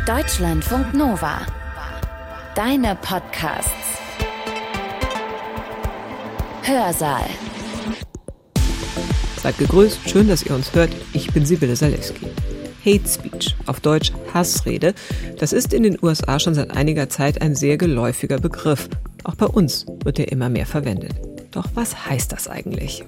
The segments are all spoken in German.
Deutschlandfunk Nova. Deine Podcasts. Hörsaal. Seid gegrüßt, schön, dass ihr uns hört. Ich bin Sibylle Salewski. Hate Speech, auf Deutsch Hassrede, das ist in den USA schon seit einiger Zeit ein sehr geläufiger Begriff. Auch bei uns wird er immer mehr verwendet. Doch was heißt das eigentlich?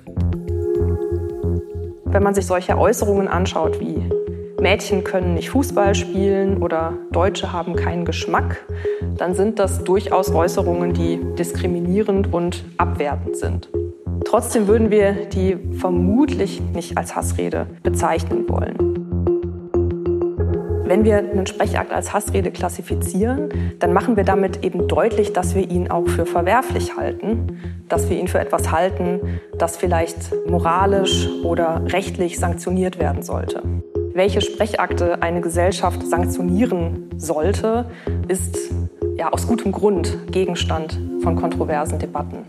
Wenn man sich solche Äußerungen anschaut wie Mädchen können nicht Fußball spielen oder Deutsche haben keinen Geschmack, dann sind das durchaus Äußerungen, die diskriminierend und abwertend sind. Trotzdem würden wir die vermutlich nicht als Hassrede bezeichnen wollen. Wenn wir einen Sprechakt als Hassrede klassifizieren, dann machen wir damit eben deutlich, dass wir ihn auch für verwerflich halten, dass wir ihn für etwas halten, das vielleicht moralisch oder rechtlich sanktioniert werden sollte. Welche Sprechakte eine Gesellschaft sanktionieren sollte, ist ja aus gutem Grund Gegenstand von kontroversen Debatten.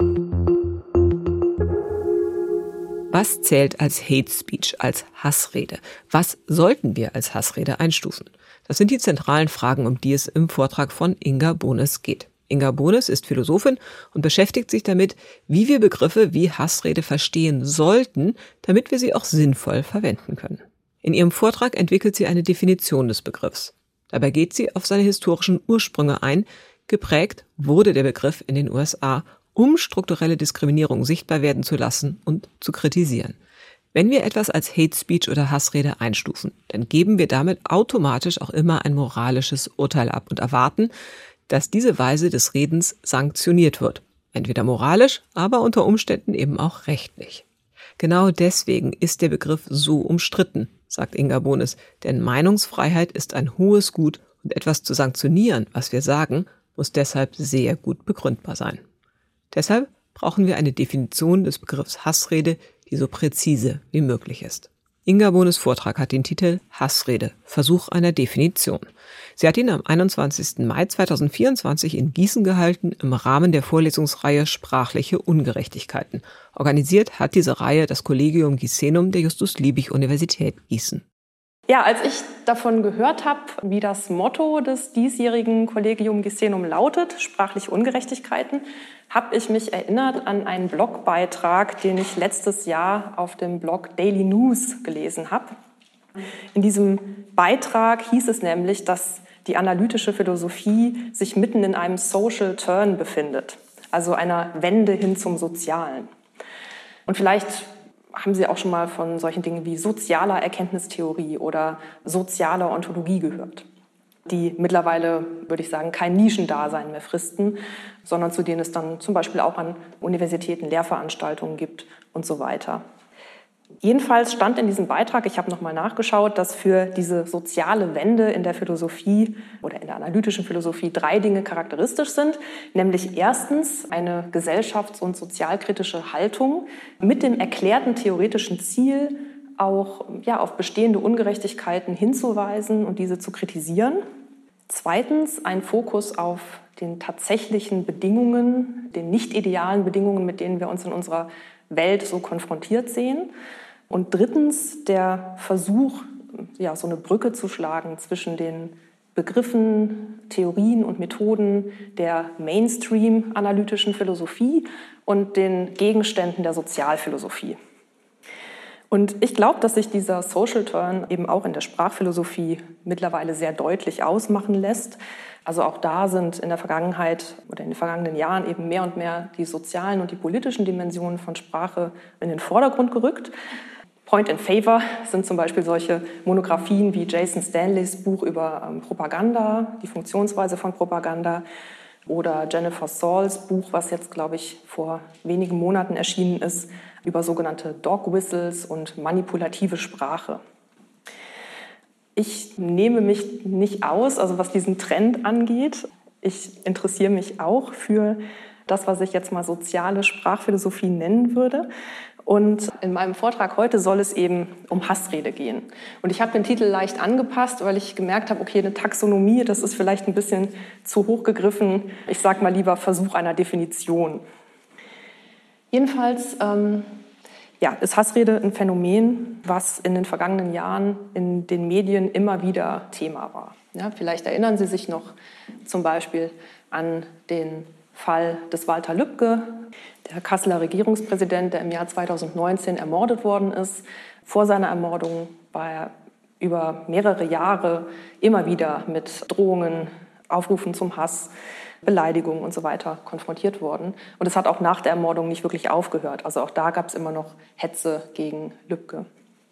Was zählt als Hate Speech, als Hassrede? Was sollten wir als Hassrede einstufen? Das sind die zentralen Fragen, um die es im Vortrag von Inga Bohnes geht. Inga Bohnes ist Philosophin und beschäftigt sich damit, wie wir Begriffe wie Hassrede verstehen sollten, damit wir sie auch sinnvoll verwenden können. In ihrem Vortrag entwickelt sie eine Definition des Begriffs. Dabei geht sie auf seine historischen Ursprünge ein. Geprägt wurde der Begriff in den USA, um strukturelle Diskriminierung sichtbar werden zu lassen und zu kritisieren. Wenn wir etwas als Hate Speech oder Hassrede einstufen, dann geben wir damit automatisch auch immer ein moralisches Urteil ab und erwarten, dass diese Weise des Redens sanktioniert wird. Entweder moralisch, aber unter Umständen eben auch rechtlich. Genau deswegen ist der Begriff so umstritten, sagt Inga Bohnes, denn Meinungsfreiheit ist ein hohes Gut und etwas zu sanktionieren, was wir sagen, muss deshalb sehr gut begründbar sein. Deshalb brauchen wir eine Definition des Begriffs Hassrede, die so präzise wie möglich ist. Inga Bohnes Vortrag hat den Titel Hassrede, Versuch einer Definition. Sie hat ihn am 21. Mai 2024 in Gießen gehalten im Rahmen der Vorlesungsreihe Sprachliche Ungerechtigkeiten. Organisiert hat diese Reihe das Collegium Gisenum der Justus-Liebig-Universität Gießen. Ja, als ich davon gehört habe, wie das Motto des diesjährigen Collegium Gisenum lautet, sprachliche Ungerechtigkeiten, habe ich mich erinnert an einen Blogbeitrag, den ich letztes Jahr auf dem Blog Daily News gelesen habe. In diesem Beitrag hieß es nämlich, dass die analytische Philosophie sich mitten in einem Social Turn befindet, also einer Wende hin zum Sozialen. Und vielleicht haben Sie auch schon mal von solchen Dingen wie sozialer Erkenntnistheorie oder sozialer Ontologie gehört, die mittlerweile, würde ich sagen, kein Nischendasein mehr fristen, sondern zu denen es dann zum Beispiel auch an Universitäten Lehrveranstaltungen gibt und so weiter. Jedenfalls stand in diesem Beitrag, ich habe nochmal nachgeschaut, dass für diese soziale Wende in der Philosophie oder in der analytischen Philosophie 3 Dinge charakteristisch sind, nämlich erstens eine gesellschafts- und sozialkritische Haltung mit dem erklärten theoretischen Ziel, auch auf bestehende Ungerechtigkeiten hinzuweisen und diese zu kritisieren. Zweitens ein Fokus auf den tatsächlichen Bedingungen, den nicht idealen Bedingungen, mit denen wir uns in unserer Welt so konfrontiert sehen. Und drittens der Versuch, so eine Brücke zu schlagen zwischen den Begriffen, Theorien und Methoden der Mainstream-analytischen Philosophie und den Gegenständen der Sozialphilosophie. Und ich glaube, dass sich dieser Social Turn eben auch in der Sprachphilosophie mittlerweile sehr deutlich ausmachen lässt. Also auch da sind in der Vergangenheit oder in den vergangenen Jahren eben mehr und mehr die sozialen und die politischen Dimensionen von Sprache in den Vordergrund gerückt. Point in Favor sind zum Beispiel solche Monographien wie Jason Stanleys Buch über Propaganda, die Funktionsweise von Propaganda, oder Jennifer Sauls Buch, was jetzt, glaube ich, vor wenigen Monaten erschienen ist, über sogenannte Dog Whistles und manipulative Sprache. Ich nehme mich nicht aus, also was diesen Trend angeht. Ich interessiere mich auch für das, was ich jetzt mal soziale Sprachphilosophie nennen würde. Und in meinem Vortrag heute soll es eben um Hassrede gehen. Und ich habe den Titel leicht angepasst, weil ich gemerkt habe, okay, eine Taxonomie, das ist vielleicht ein bisschen zu hoch gegriffen. Ich sage mal lieber Versuch einer Definition. Jedenfalls ist Hassrede ein Phänomen, was in den vergangenen Jahren in den Medien immer wieder Thema war. Ja, vielleicht erinnern Sie sich noch zum Beispiel an den Fall des Walter Lübcke, der Kasseler Regierungspräsident, der im Jahr 2019 ermordet worden ist. Vor seiner Ermordung war er über mehrere Jahre immer wieder mit Drohungen, Aufrufen zum Hass, Beleidigungen und so weiter konfrontiert worden. Und es hat auch nach der Ermordung nicht wirklich aufgehört. Also auch da gab es immer noch Hetze gegen Lübcke.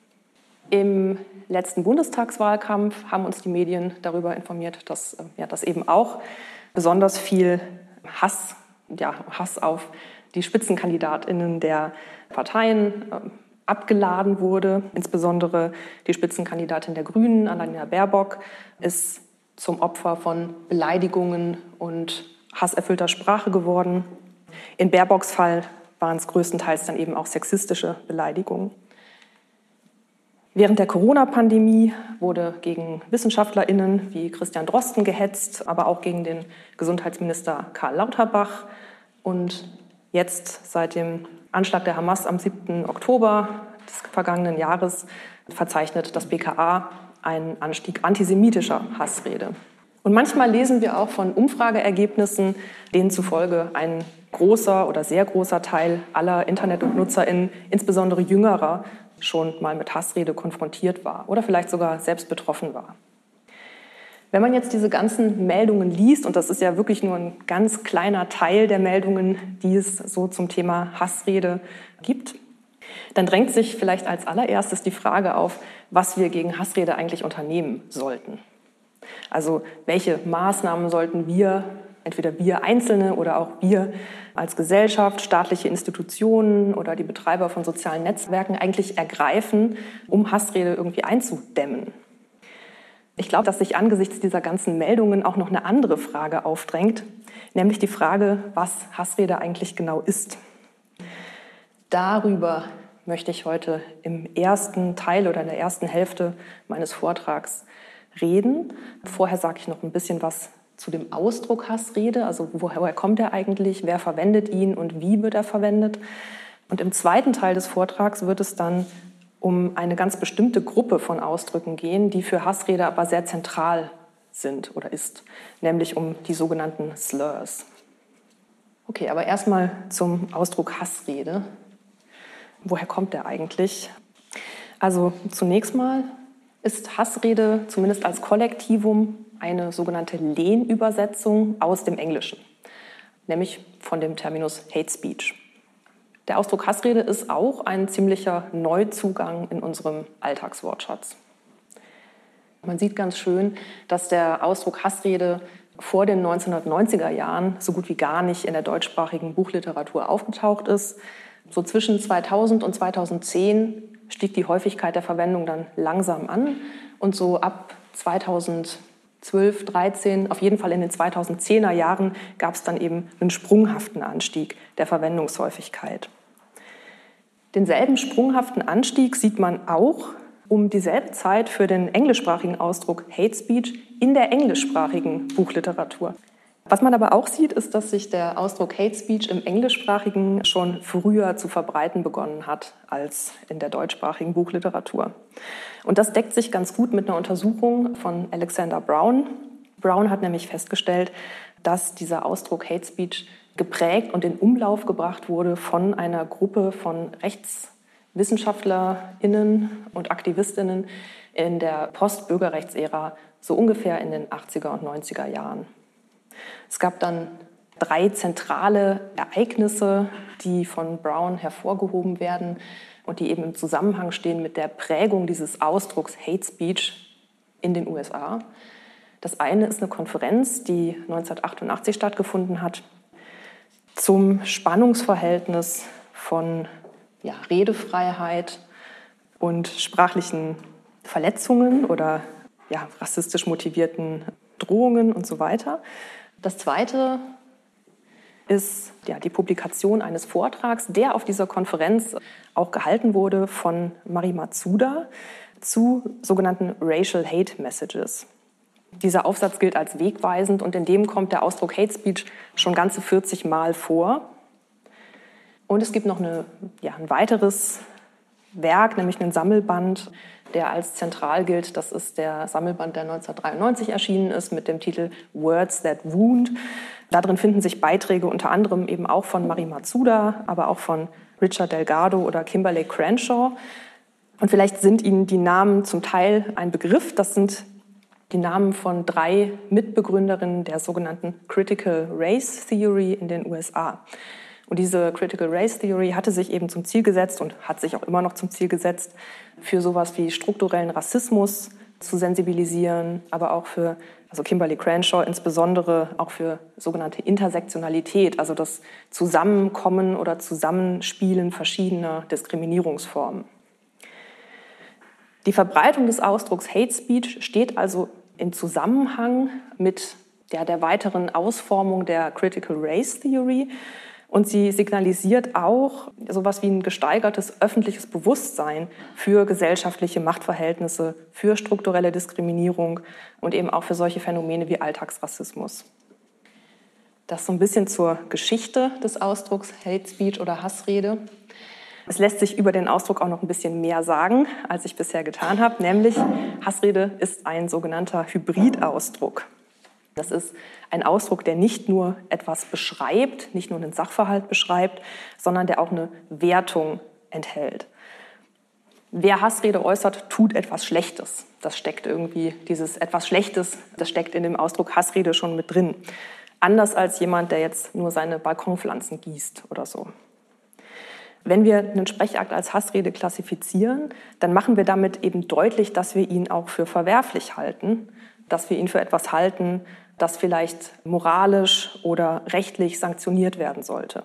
Im letzten Bundestagswahlkampf haben uns die Medien darüber informiert, dass eben auch besonders viel Hass auf die SpitzenkandidatInnen der Parteien abgeladen wurde. Insbesondere die Spitzenkandidatin der Grünen, Annalena Baerbock, ist zum Opfer von Beleidigungen und hasserfüllter Sprache geworden. In Baerbocks Fall waren es größtenteils dann eben auch sexistische Beleidigungen. Während der Corona-Pandemie wurde gegen WissenschaftlerInnen wie Christian Drosten gehetzt, aber auch gegen den Gesundheitsminister Karl Lauterbach. Und jetzt, seit dem Anschlag der Hamas am 7. Oktober des vergangenen Jahres, verzeichnet das BKA einen Anstieg antisemitischer Hassrede. Und manchmal lesen wir auch von Umfrageergebnissen, denen zufolge ein großer oder sehr großer Teil aller Internet- und NutzerInnen, insbesondere Jüngerer, schon mal mit Hassrede konfrontiert war oder vielleicht sogar selbst betroffen war. Wenn man jetzt diese ganzen Meldungen liest, und das ist ja wirklich nur ein ganz kleiner Teil der Meldungen, die es so zum Thema Hassrede gibt, dann drängt sich vielleicht als allererstes die Frage auf, was wir gegen Hassrede eigentlich unternehmen sollten. Also welche Maßnahmen sollten wir, entweder wir Einzelne oder auch wir als Gesellschaft, staatliche Institutionen oder die Betreiber von sozialen Netzwerken eigentlich ergreifen, um Hassrede irgendwie einzudämmen. Ich glaube, dass sich angesichts dieser ganzen Meldungen auch noch eine andere Frage aufdrängt, nämlich die Frage, was Hassrede eigentlich genau ist. Darüber möchte ich heute im ersten Teil oder in der ersten Hälfte meines Vortrags reden. Vorher sage ich noch ein bisschen was zu dem Ausdruck Hassrede, also woher kommt er eigentlich, wer verwendet ihn und wie wird er verwendet. Und im zweiten Teil des Vortrags wird es dann um eine ganz bestimmte Gruppe von Ausdrücken gehen, die für Hassrede aber sehr zentral sind oder ist, nämlich um die sogenannten Slurs. Okay, aber erstmal zum Ausdruck Hassrede. Woher kommt der eigentlich? Also zunächst mal ist Hassrede zumindest als Kollektivum eine sogenannte Lehnübersetzung aus dem Englischen, nämlich von dem Terminus Hate Speech. Der Ausdruck Hassrede ist auch ein ziemlicher Neuzugang in unserem Alltagswortschatz. Man sieht ganz schön, dass der Ausdruck Hassrede vor den 1990er Jahren so gut wie gar nicht in der deutschsprachigen Buchliteratur aufgetaucht ist. So zwischen 2000 und 2010 stieg die Häufigkeit der Verwendung dann langsam an und so ab 2012, 13, auf jeden Fall in den 2010er Jahren gab es dann eben einen sprunghaften Anstieg der Verwendungshäufigkeit. Denselben sprunghaften Anstieg sieht man auch um dieselbe Zeit für den englischsprachigen Ausdruck Hate Speech in der englischsprachigen Buchliteratur. Was man aber auch sieht, ist, dass sich der Ausdruck Hate Speech im Englischsprachigen schon früher zu verbreiten begonnen hat als in der deutschsprachigen Buchliteratur. Und das deckt sich ganz gut mit einer Untersuchung von Alexander Brown. Brown hat nämlich festgestellt, dass dieser Ausdruck Hate Speech geprägt und in Umlauf gebracht wurde von einer Gruppe von RechtswissenschaftlerInnen und AktivistInnen in der Post-Bürgerrechtsära, so ungefähr in den 80er und 90er Jahren. Es gab dann 3 zentrale Ereignisse, die von Brown hervorgehoben werden und die eben im Zusammenhang stehen mit der Prägung dieses Ausdrucks Hate Speech in den USA. Das eine ist eine Konferenz, die 1988 stattgefunden hat, zum Spannungsverhältnis von Redefreiheit und sprachlichen Verletzungen oder rassistisch motivierten Drohungen und so weiter. Das zweite ist die Publikation eines Vortrags, der auf dieser Konferenz auch gehalten wurde von Mari Matsuda zu sogenannten Racial Hate Messages. Dieser Aufsatz gilt als wegweisend und in dem kommt der Ausdruck Hate Speech schon ganze 40 Mal vor. Und es gibt noch ein weiteres Werk, nämlich einen Sammelband, der als zentral gilt. Das ist der Sammelband, der 1993 erschienen ist mit dem Titel Words That Wound. Darin finden sich Beiträge unter anderem eben auch von Mari Matsuda, aber auch von Richard Delgado oder Kimberlé Crenshaw. Und vielleicht sind Ihnen die Namen zum Teil ein Begriff. Das sind die Namen von 3 Mitbegründerinnen der sogenannten Critical Race Theory in den USA. Und diese Critical Race Theory hatte sich eben zum Ziel gesetzt und hat sich auch immer noch zum Ziel gesetzt, für sowas wie strukturellen Rassismus zu sensibilisieren, aber auch für, also Kimberlé Crenshaw insbesondere auch für sogenannte Intersektionalität, also das Zusammenkommen oder Zusammenspielen verschiedener Diskriminierungsformen. Die Verbreitung des Ausdrucks Hate Speech steht also in Zusammenhang mit der weiteren Ausformung der Critical Race Theory. Und sie signalisiert auch sowas wie ein gesteigertes öffentliches Bewusstsein für gesellschaftliche Machtverhältnisse, für strukturelle Diskriminierung und eben auch für solche Phänomene wie Alltagsrassismus. Das so ein bisschen zur Geschichte des Ausdrucks Hate Speech oder Hassrede. Es lässt sich über den Ausdruck auch noch ein bisschen mehr sagen, als ich bisher getan habe, nämlich Hassrede ist ein sogenannter Hybridausdruck. Das ist ein Ausdruck, der nicht nur etwas beschreibt, nicht nur einen Sachverhalt beschreibt, sondern der auch eine Wertung enthält. Wer Hassrede äußert, tut etwas Schlechtes. Das steckt irgendwie, dieses etwas Schlechtes, das steckt in dem Ausdruck Hassrede schon mit drin. Anders als jemand, der jetzt nur seine Balkonpflanzen gießt oder so. Wenn wir einen Sprechakt als Hassrede klassifizieren, dann machen wir damit eben deutlich, dass wir ihn auch für verwerflich halten, dass wir ihn für etwas halten, das vielleicht moralisch oder rechtlich sanktioniert werden sollte.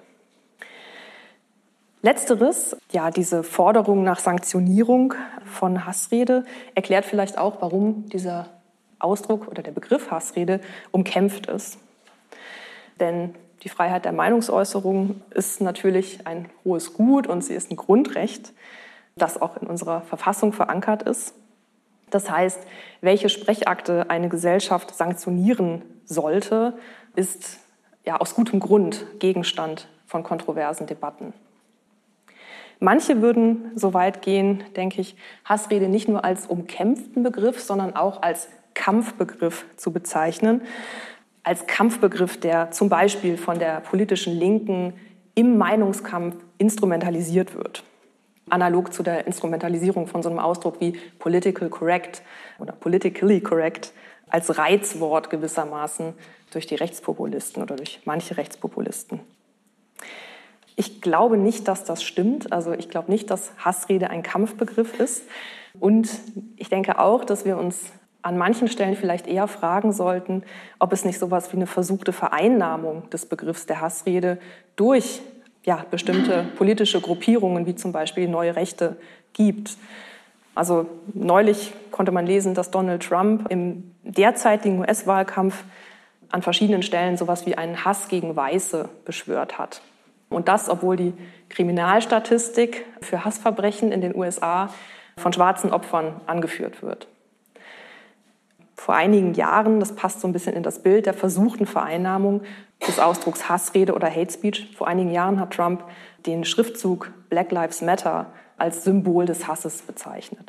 Letzteres, ja, diese Forderung nach Sanktionierung von Hassrede, erklärt vielleicht auch, warum dieser Ausdruck oder der Begriff Hassrede umkämpft ist. Denn die Freiheit der Meinungsäußerung ist natürlich ein hohes Gut und sie ist ein Grundrecht, das auch in unserer Verfassung verankert ist. Das heißt, welche Sprechakte eine Gesellschaft sanktionieren sollte, ist ja aus gutem Grund Gegenstand von kontroversen Debatten. Manche würden so weit gehen, denke ich, Hassrede nicht nur als umkämpften Begriff, sondern auch als Kampfbegriff zu bezeichnen. Als Kampfbegriff, der zum Beispiel von der politischen Linken im Meinungskampf instrumentalisiert wird. Analog zu der Instrumentalisierung von so einem Ausdruck wie political correct oder politically correct als Reizwort gewissermaßen durch die Rechtspopulisten oder durch manche Rechtspopulisten. Ich glaube nicht, dass das stimmt. Also ich glaube nicht, dass Hassrede ein Kampfbegriff ist. Und ich denke auch, dass wir uns an manchen Stellen vielleicht eher fragen sollten, ob es nicht sowas wie eine versuchte Vereinnahmung des Begriffs der Hassrede durch bestimmte politische Gruppierungen, wie zum Beispiel Neue Rechte, gibt. Also neulich konnte man lesen, dass Donald Trump im derzeitigen US-Wahlkampf an verschiedenen Stellen sowas wie einen Hass gegen Weiße beschwört hat. Und das, obwohl die Kriminalstatistik für Hassverbrechen in den USA von schwarzen Opfern angeführt wird. Vor einigen Jahren, das passt so ein bisschen in das Bild der versuchten Vereinnahmung des Ausdrucks Hassrede oder Hate Speech, vor einigen Jahren hat Trump den Schriftzug Black Lives Matter als Symbol des Hasses bezeichnet.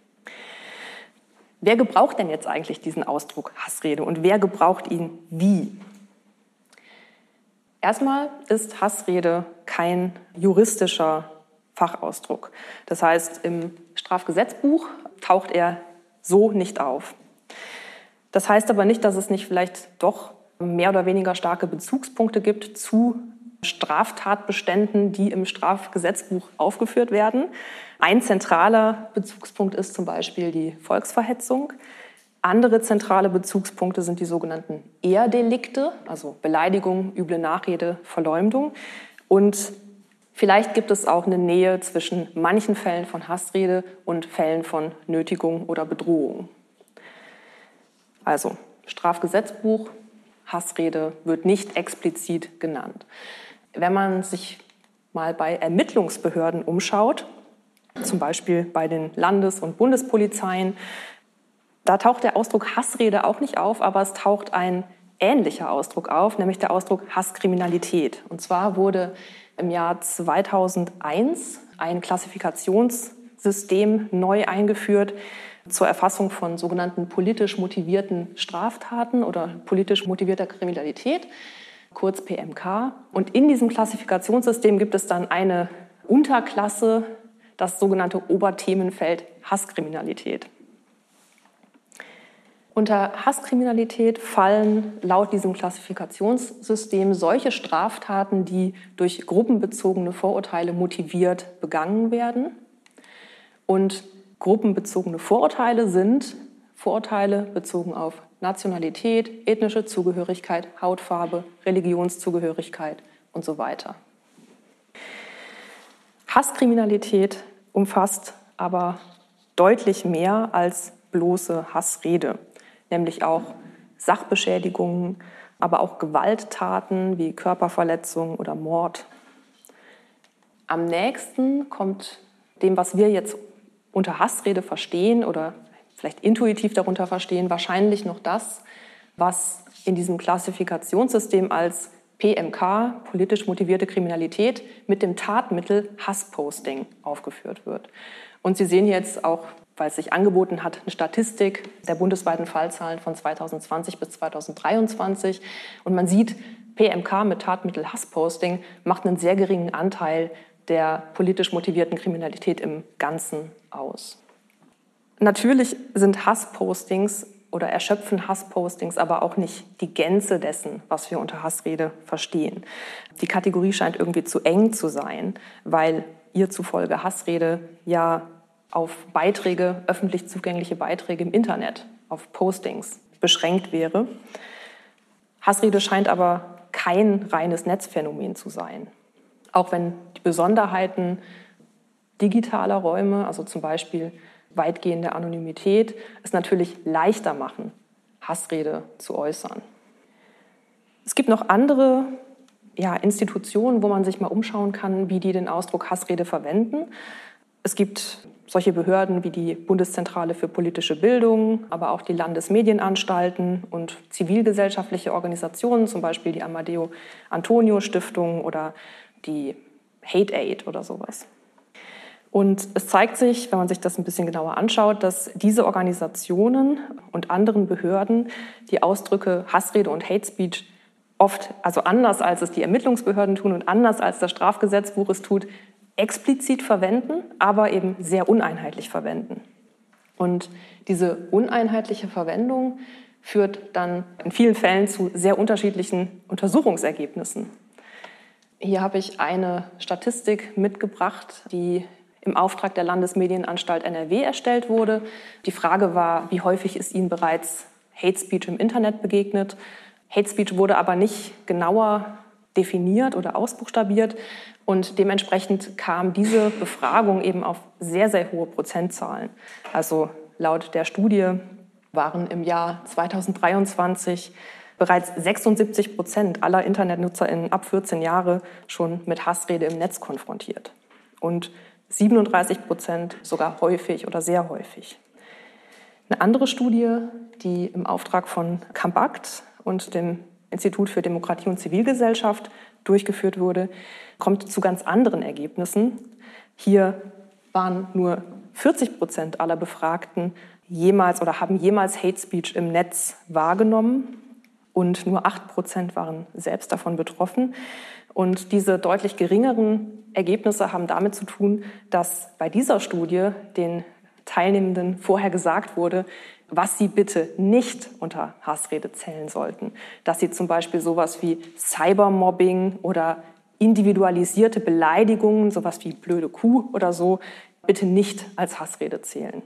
Wer gebraucht denn jetzt eigentlich diesen Ausdruck Hassrede und wer gebraucht ihn wie? Erstmal ist Hassrede kein juristischer Fachausdruck. Das heißt, im Strafgesetzbuch taucht er so nicht auf. Das heißt aber nicht, dass es nicht vielleicht doch mehr oder weniger starke Bezugspunkte gibt zu Straftatbeständen, die im Strafgesetzbuch aufgeführt werden. Ein zentraler Bezugspunkt ist zum Beispiel die Volksverhetzung. Andere zentrale Bezugspunkte sind die sogenannten Ehrdelikte, also Beleidigung, üble Nachrede, Verleumdung. Und vielleicht gibt es auch eine Nähe zwischen manchen Fällen von Hassrede und Fällen von Nötigung oder Bedrohung. Also Strafgesetzbuch, Hassrede wird nicht explizit genannt. Wenn man sich mal bei Ermittlungsbehörden umschaut, zum Beispiel bei den Landes- und Bundespolizeien, da taucht der Ausdruck Hassrede auch nicht auf, aber es taucht ein ähnlicher Ausdruck auf, nämlich der Ausdruck Hasskriminalität. Und zwar wurde im Jahr 2001 ein Klassifikationsbericht System neu eingeführt zur Erfassung von sogenannten politisch motivierten Straftaten oder politisch motivierter Kriminalität, kurz PMK. Und in diesem Klassifikationssystem gibt es dann eine Unterklasse, das sogenannte Oberthemenfeld Hasskriminalität. Unter Hasskriminalität fallen laut diesem Klassifikationssystem solche Straftaten, die durch gruppenbezogene Vorurteile motiviert begangen werden. Und gruppenbezogene Vorurteile sind Vorurteile bezogen auf Nationalität, ethnische Zugehörigkeit, Hautfarbe, Religionszugehörigkeit und so weiter. Hasskriminalität umfasst aber deutlich mehr als bloße Hassrede, nämlich auch Sachbeschädigungen, aber auch Gewalttaten wie Körperverletzung oder Mord. Am nächsten kommt dem, was wir jetzt unter Hassrede verstehen oder vielleicht intuitiv darunter verstehen, wahrscheinlich noch das, was in diesem Klassifikationssystem als PMK, politisch motivierte Kriminalität, mit dem Tatmittel Hassposting aufgeführt wird. Und Sie sehen jetzt auch, weil es sich angeboten hat, eine Statistik der bundesweiten Fallzahlen von 2020 bis 2023. Und man sieht, PMK mit Tatmittel Hassposting macht einen sehr geringen Anteil der politisch motivierten Kriminalität im Ganzen aus. Natürlich sind Hasspostings oder erschöpfen Hasspostings aber auch nicht die Gänze dessen, was wir unter Hassrede verstehen. Die Kategorie scheint irgendwie zu eng zu sein, weil ihr zufolge Hassrede ja auf Beiträge, öffentlich zugängliche Beiträge im Internet, auf Postings beschränkt wäre. Hassrede scheint aber kein reines Netzphänomen zu sein. Auch wenn die Besonderheiten digitaler Räume, also zum Beispiel weitgehende Anonymität, es natürlich leichter machen, Hassrede zu äußern. Es gibt noch andere Institutionen, wo man sich mal umschauen kann, wie die den Ausdruck Hassrede verwenden. Es gibt solche Behörden wie die Bundeszentrale für politische Bildung, aber auch die Landesmedienanstalten und zivilgesellschaftliche Organisationen, zum Beispiel die Amadeo Antonio Stiftung oder die Hate Aid oder sowas. Und es zeigt sich, wenn man sich das ein bisschen genauer anschaut, dass diese Organisationen und anderen Behörden die Ausdrücke Hassrede und Hate Speech oft, also anders als es die Ermittlungsbehörden tun und anders als das Strafgesetzbuch es tut, explizit verwenden, aber eben sehr uneinheitlich verwenden. Und diese uneinheitliche Verwendung führt dann in vielen Fällen zu sehr unterschiedlichen Untersuchungsergebnissen. Hier habe ich eine Statistik mitgebracht, die im Auftrag der Landesmedienanstalt NRW erstellt wurde. Die Frage war, wie häufig ist Ihnen bereits Hate Speech im Internet begegnet? Hate Speech wurde aber nicht genauer definiert oder ausbuchstabiert und dementsprechend kam diese Befragung eben auf sehr, sehr hohe Prozentzahlen. Also laut der Studie waren im Jahr 2023 bereits 76% aller InternetnutzerInnen ab 14 Jahre schon mit Hassrede im Netz konfrontiert. Und 37% sogar häufig oder sehr häufig. Eine andere Studie, die im Auftrag von CAMPACT und dem Institut für Demokratie und Zivilgesellschaft durchgeführt wurde, kommt zu ganz anderen Ergebnissen. Hier waren nur 40% aller Befragten jemals oder haben jemals Hate Speech im Netz wahrgenommen und nur 8% waren selbst davon betroffen. Und diese deutlich geringeren Ergebnisse haben damit zu tun, dass bei dieser Studie den Teilnehmenden vorher gesagt wurde, was sie bitte nicht unter Hassrede zählen sollten. Dass sie zum Beispiel sowas wie Cybermobbing oder individualisierte Beleidigungen, sowas wie blöde Kuh oder so, bitte nicht als Hassrede zählen.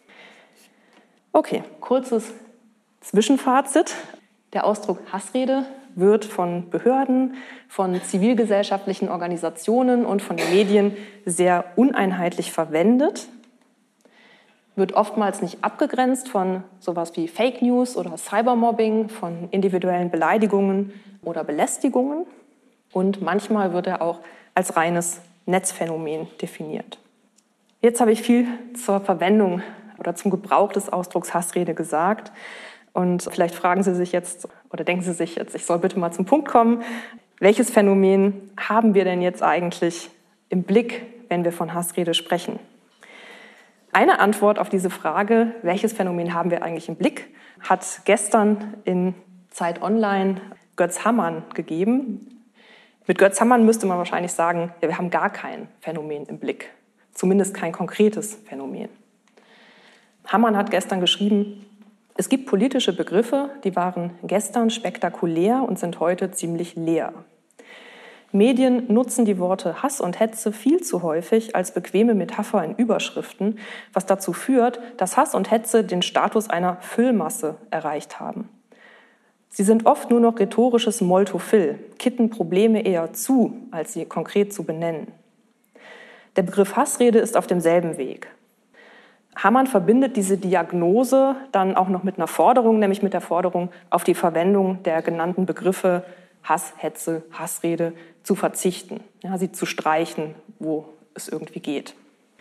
Okay, kurzes Zwischenfazit. Der Ausdruck Hassrede wird von Behörden, von zivilgesellschaftlichen Organisationen und von den Medien sehr uneinheitlich verwendet, wird oftmals nicht abgegrenzt von sowas wie Fake News oder Cybermobbing, von individuellen Beleidigungen oder Belästigungen und manchmal wird er auch als reines Netzphänomen definiert. Jetzt habe ich viel zur Verwendung oder zum Gebrauch des Ausdrucks Hassrede gesagt. Und vielleicht fragen Sie sich jetzt oder denken Sie sich jetzt, ich soll bitte mal zum Punkt kommen. Welches Phänomen haben wir denn jetzt eigentlich im Blick, wenn wir von Hassrede sprechen? Eine Antwort auf diese Frage, welches Phänomen haben wir eigentlich im Blick, hat gestern in Zeit Online Götz Hammann gegeben. Mit Götz Hammann müsste man wahrscheinlich sagen, ja, wir haben gar kein Phänomen im Blick, zumindest kein konkretes Phänomen. Hammann hat gestern geschrieben, es gibt politische Begriffe, die waren gestern spektakulär und sind heute ziemlich leer. Medien nutzen die Worte Hass und Hetze viel zu häufig als bequeme Metapher in Überschriften, was dazu führt, dass Hass und Hetze den Status einer Füllmasse erreicht haben. Sie sind oft nur noch rhetorisches Moltofill, kitten Probleme eher zu, als sie konkret zu benennen. Der Begriff Hassrede ist auf demselben Weg. Hammann verbindet diese Diagnose dann auch noch mit einer Forderung, nämlich mit der Forderung, auf die Verwendung der genannten Begriffe Hass, Hetze, Hassrede zu verzichten, ja, sie zu streichen, wo es irgendwie geht.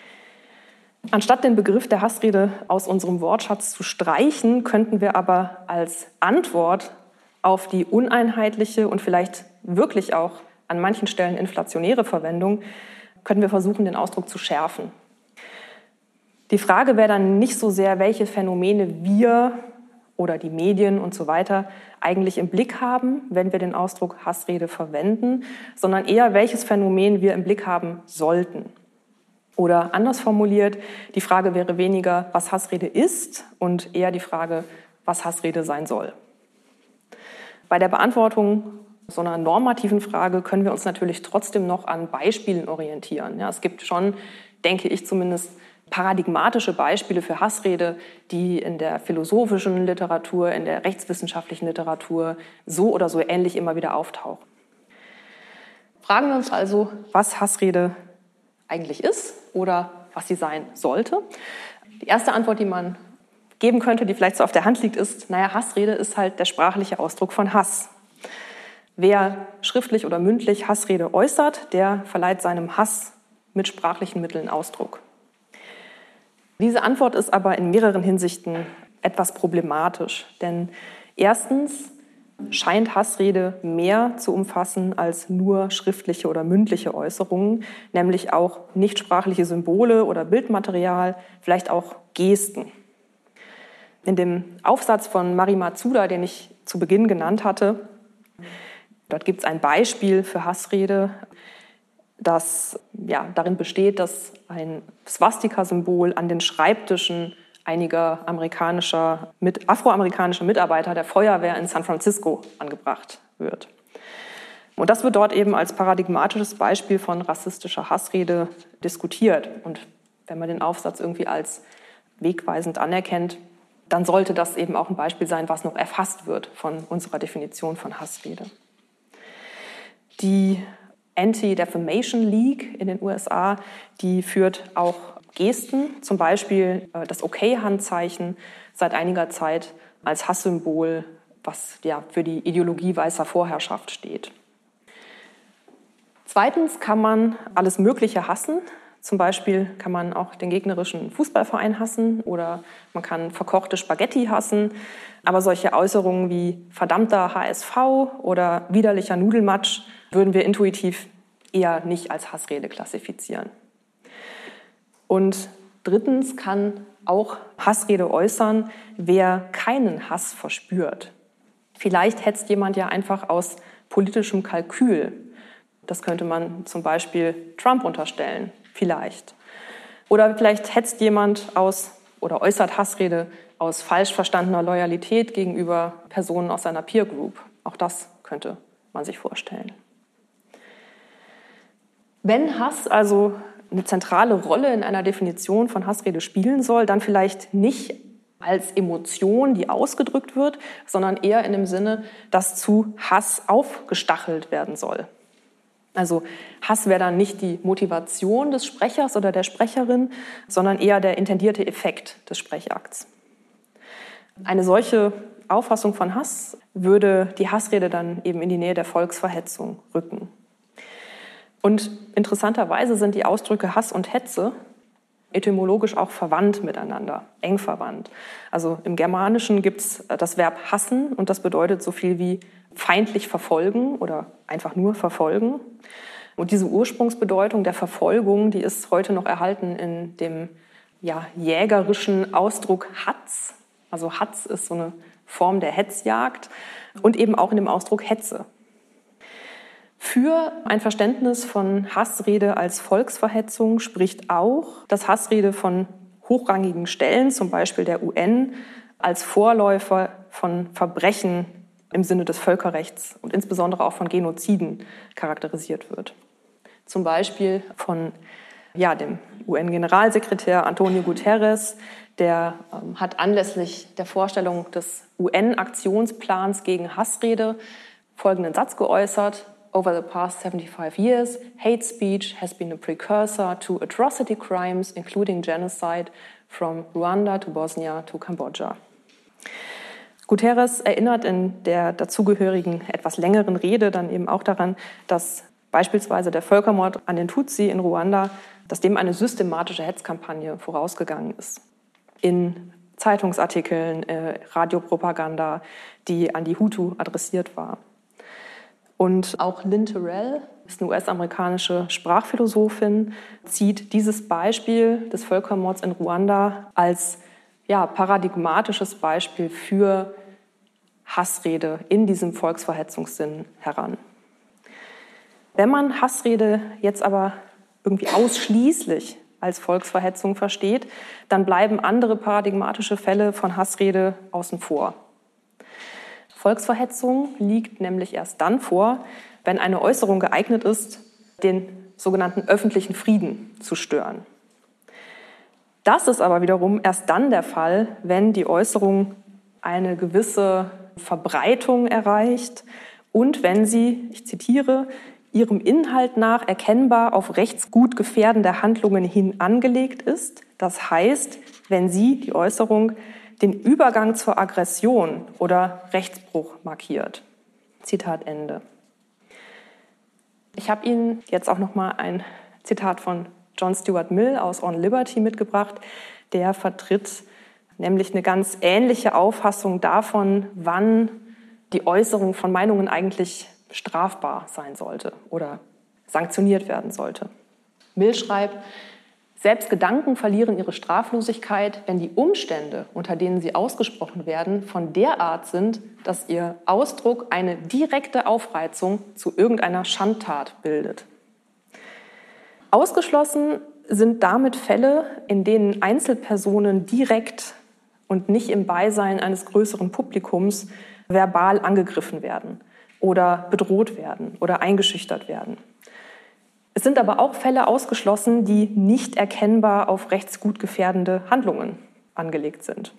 Anstatt den Begriff der Hassrede aus unserem Wortschatz zu streichen, könnten wir aber als Antwort auf die uneinheitliche und vielleicht wirklich auch an manchen Stellen inflationäre Verwendung, können wir versuchen, den Ausdruck zu schärfen. Die Frage wäre dann nicht so sehr, welche Phänomene wir oder die Medien und so weiter eigentlich im Blick haben, wenn wir den Ausdruck Hassrede verwenden, sondern eher, welches Phänomen wir im Blick haben sollten. Oder anders formuliert, die Frage wäre weniger, was Hassrede ist, und eher die Frage, was Hassrede sein soll. Bei der Beantwortung so einer normativen Frage können wir uns natürlich trotzdem noch an Beispielen orientieren. Ja, es gibt schon, denke ich zumindest, paradigmatische Beispiele für Hassrede, die in der philosophischen Literatur, in der rechtswissenschaftlichen Literatur so oder so ähnlich immer wieder auftauchen. Fragen wir uns also, was Hassrede eigentlich ist oder was sie sein sollte. Die erste Antwort, die man geben könnte, die vielleicht so auf der Hand liegt, ist, Hassrede ist halt der sprachliche Ausdruck von Hass. Wer schriftlich oder mündlich Hassrede äußert, der verleiht seinem Hass mit sprachlichen Mitteln Ausdruck. Diese Antwort ist aber in mehreren Hinsichten etwas problematisch, denn erstens scheint Hassrede mehr zu umfassen als nur schriftliche oder mündliche Äußerungen, nämlich auch nichtsprachliche Symbole oder Bildmaterial, vielleicht auch Gesten. In dem Aufsatz von Mari Matsuda, den ich zu Beginn genannt hatte, dort gibt es ein Beispiel für Hassrede, das darin besteht, dass ein Swastika-Symbol an den Schreibtischen einiger afroamerikanischer Mitarbeiter der Feuerwehr in San Francisco angebracht wird. Und das wird dort eben als paradigmatisches Beispiel von rassistischer Hassrede diskutiert. Und wenn man den Aufsatz irgendwie als wegweisend anerkennt, dann sollte das eben auch ein Beispiel sein, was noch erfasst wird von unserer Definition von Hassrede. Die Anti-Defamation League in den USA, die führt auch Gesten, zum Beispiel das Okay-Handzeichen seit einiger Zeit als Hasssymbol, was für die Ideologie weißer Vorherrschaft steht. Zweitens kann man alles Mögliche hassen. Zum Beispiel kann man auch den gegnerischen Fußballverein hassen oder man kann verkochte Spaghetti hassen. Aber solche Äußerungen wie verdammter HSV oder widerlicher Nudelmatsch würden wir intuitiv eher nicht als Hassrede klassifizieren. Und drittens kann auch Hassrede äußern, wer keinen Hass verspürt. Vielleicht hetzt jemand ja einfach aus politischem Kalkül. Das könnte man zum Beispiel Trump unterstellen, vielleicht. Oder vielleicht hetzt jemand oder äußert Hassrede aus falsch verstandener Loyalität gegenüber Personen aus seiner Peer Group. Auch das könnte man sich vorstellen. Wenn Hass also eine zentrale Rolle in einer Definition von Hassrede spielen soll, dann vielleicht nicht als Emotion, die ausgedrückt wird, sondern eher in dem Sinne, dass zu Hass aufgestachelt werden soll. Also Hass wäre dann nicht die Motivation des Sprechers oder der Sprecherin, sondern eher der intendierte Effekt des Sprechakts. Eine solche Auffassung von Hass würde die Hassrede dann eben in die Nähe der Volksverhetzung rücken. Und interessanterweise sind die Ausdrücke Hass und Hetze etymologisch auch verwandt miteinander, eng verwandt. Also im Germanischen gibt es das Verb hassen und das bedeutet so viel wie feindlich verfolgen oder einfach nur verfolgen. Und diese Ursprungsbedeutung der Verfolgung, die ist heute noch erhalten in dem jägerischen Ausdruck Hatz. Also Hatz ist so eine Form der Hetzjagd und eben auch in dem Ausdruck Hetze. Für ein Verständnis von Hassrede als Volksverhetzung spricht auch, dass Hassrede von hochrangigen Stellen, zum Beispiel der UN, als Vorläufer von Verbrechen im Sinne des Völkerrechts und insbesondere auch von Genoziden charakterisiert wird. Zum Beispiel von dem UN-Generalsekretär Antonio Guterres, der hat anlässlich der Vorstellung des UN-Aktionsplans gegen Hassrede folgenden Satz geäußert: Over the past 75 years, hate speech has been a precursor to atrocity crimes, including genocide from Rwanda to Bosnia to Kambodscha. Guterres erinnert in der dazugehörigen etwas längeren Rede dann eben auch daran, dass beispielsweise der Völkermord an den Tutsi in Ruanda, dass dem eine systematische Hetzkampagne vorausgegangen ist. In Zeitungsartikeln, Radiopropaganda, die an die Hutu adressiert war. Und auch Lynn Terrell ist eine US-amerikanische Sprachphilosophin, zieht dieses Beispiel des Völkermords in Ruanda als paradigmatisches Beispiel für Hassrede in diesem Volksverhetzungssinn heran. Wenn man Hassrede jetzt aber irgendwie ausschließlich als Volksverhetzung versteht, dann bleiben andere paradigmatische Fälle von Hassrede außen vor. Volksverhetzung liegt nämlich erst dann vor, wenn eine Äußerung geeignet ist, den sogenannten öffentlichen Frieden zu stören. Das ist aber wiederum erst dann der Fall, wenn die Äußerung eine gewisse Verbreitung erreicht und wenn sie, ich zitiere, ihrem Inhalt nach erkennbar auf rechtsgut gefährdende Handlungen hin angelegt ist. Das heißt, wenn sie, die Äußerung, den Übergang zur Aggression oder Rechtsbruch markiert. Zitat Ende. Ich habe Ihnen jetzt auch noch mal ein Zitat von John Stuart Mill aus On Liberty mitgebracht. Der vertritt nämlich eine ganz ähnliche Auffassung davon, wann die Äußerung von Meinungen eigentlich strafbar sein sollte oder sanktioniert werden sollte. Mill schreibt: Selbst Gedanken verlieren ihre Straflosigkeit, wenn die Umstände, unter denen sie ausgesprochen werden, von der Art sind, dass ihr Ausdruck eine direkte Aufreizung zu irgendeiner Schandtat bildet. Ausgeschlossen sind damit Fälle, in denen Einzelpersonen direkt und nicht im Beisein eines größeren Publikums verbal angegriffen werden oder bedroht werden oder eingeschüchtert werden. Es sind aber auch Fälle ausgeschlossen, die nicht erkennbar auf rechtsgut gefährdende Handlungen angelegt sind.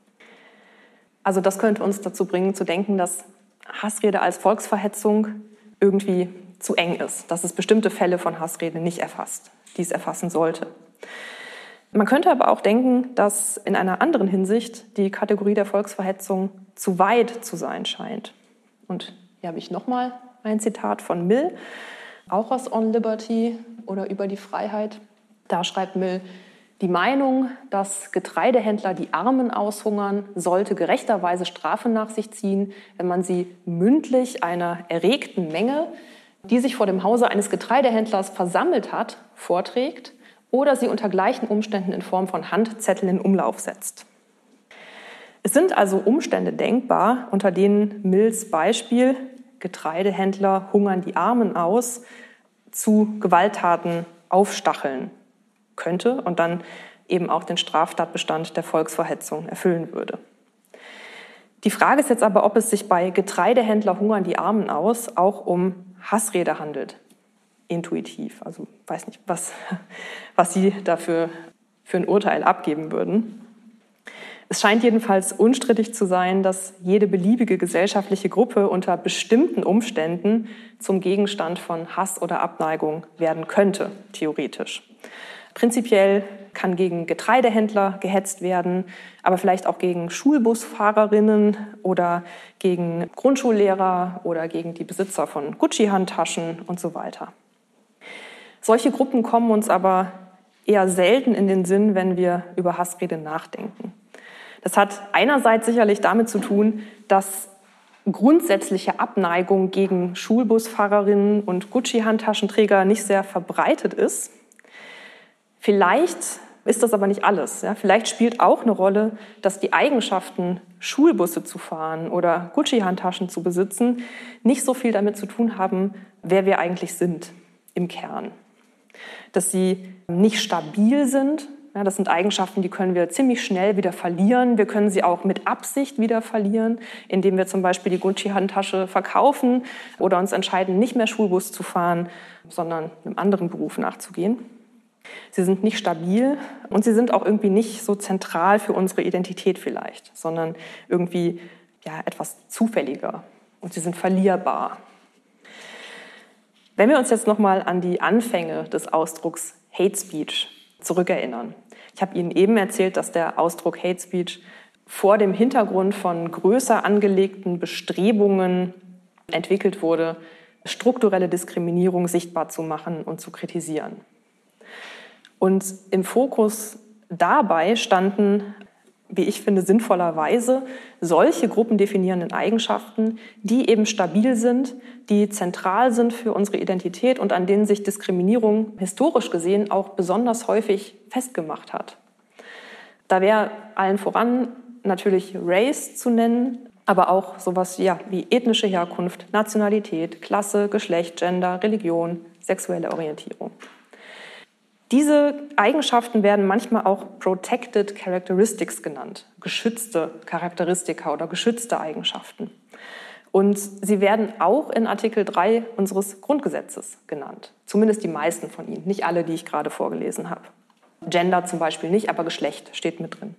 Also das könnte uns dazu bringen, zu denken, dass Hassrede als Volksverhetzung irgendwie zu eng ist, dass es bestimmte Fälle von Hassrede nicht erfasst, die es erfassen sollte. Man könnte aber auch denken, dass in einer anderen Hinsicht die Kategorie der Volksverhetzung zu weit zu sein scheint. Und hier habe ich nochmal ein Zitat von Mill, auch aus On Liberty oder über die Freiheit. Da schreibt Mill: Die Meinung, dass Getreidehändler die Armen aushungern, sollte gerechterweise Strafe nach sich ziehen, wenn man sie mündlich einer erregten Menge, die sich vor dem Hause eines Getreidehändlers versammelt hat, vorträgt oder sie unter gleichen Umständen in Form von Handzetteln in Umlauf setzt. Es sind also Umstände denkbar, unter denen Mills Beispiel, Getreidehändler hungern die Armen aus, zu Gewalttaten aufstacheln könnte und dann eben auch den Straftatbestand der Volksverhetzung erfüllen würde. Die Frage ist jetzt aber, ob es sich bei Getreidehändler hungern die Armen aus auch um Hassrede handelt, intuitiv. Also ich weiß nicht, was Sie dafür für ein Urteil abgeben würden. Es scheint jedenfalls unstrittig zu sein, dass jede beliebige gesellschaftliche Gruppe unter bestimmten Umständen zum Gegenstand von Hass oder Abneigung werden könnte, theoretisch. Prinzipiell kann gegen Getreidehändler gehetzt werden, aber vielleicht auch gegen Schulbusfahrerinnen oder gegen Grundschullehrer oder gegen die Besitzer von Gucci-Handtaschen und so weiter. Solche Gruppen kommen uns aber eher selten in den Sinn, wenn wir über Hassrede nachdenken. Das hat einerseits sicherlich damit zu tun, dass grundsätzliche Abneigung gegen Schulbusfahrerinnen und Gucci-Handtaschenträger nicht sehr verbreitet ist. Vielleicht ist das aber nicht alles. Ja? Vielleicht spielt auch eine Rolle, dass die Eigenschaften, Schulbusse zu fahren oder Gucci-Handtaschen zu besitzen, nicht so viel damit zu tun haben, wer wir eigentlich sind im Kern. Dass sie nicht stabil sind. Ja, das sind Eigenschaften, die können wir ziemlich schnell wieder verlieren. Wir können sie auch mit Absicht wieder verlieren, indem wir zum Beispiel die Gucci-Handtasche verkaufen oder uns entscheiden, nicht mehr Schulbus zu fahren, sondern einem anderen Beruf nachzugehen. Sie sind nicht stabil und sie sind auch irgendwie nicht so zentral für unsere Identität vielleicht, sondern irgendwie etwas zufälliger und sie sind verlierbar. Wenn wir uns jetzt nochmal an die Anfänge des Ausdrucks Hate Speech zurückerinnern. Ich habe Ihnen eben erzählt, dass der Ausdruck Hate Speech vor dem Hintergrund von größer angelegten Bestrebungen entwickelt wurde, strukturelle Diskriminierung sichtbar zu machen und zu kritisieren. Und im Fokus dabei standen, wie ich finde, sinnvollerweise solche gruppendefinierenden Eigenschaften, die eben stabil sind, die zentral sind für unsere Identität und an denen sich Diskriminierung historisch gesehen auch besonders häufig festgemacht hat. Da wäre allen voran natürlich Race zu nennen, aber auch sowas wie ethnische Herkunft, Nationalität, Klasse, Geschlecht, Gender, Religion, sexuelle Orientierung. Diese Eigenschaften werden manchmal auch Protected Characteristics genannt, geschützte Charakteristika oder geschützte Eigenschaften. Und sie werden auch in Artikel 3 unseres Grundgesetzes genannt, zumindest die meisten von ihnen, nicht alle, die ich gerade vorgelesen habe. Gender zum Beispiel nicht, aber Geschlecht steht mit drin.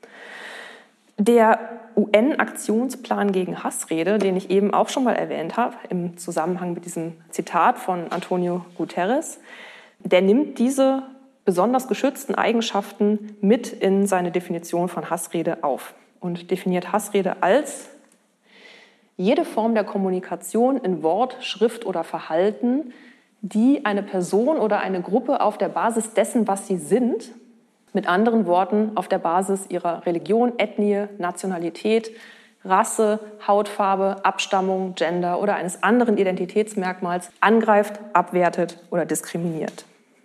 Der UN-Aktionsplan gegen Hassrede, den ich eben auch schon mal erwähnt habe, im Zusammenhang mit diesem Zitat von Antonio Guterres, der nimmt diese besonders geschützten Eigenschaften mit in seine Definition von Hassrede auf und definiert Hassrede als jede Form der Kommunikation in Wort, Schrift oder Verhalten, die eine Person oder eine Gruppe auf der Basis dessen, was sie sind, mit anderen Worten auf der Basis ihrer Religion, Ethnie, Nationalität, Rasse, Hautfarbe, Abstammung, Gender oder eines anderen Identitätsmerkmals angreift, abwertet oder diskriminiert.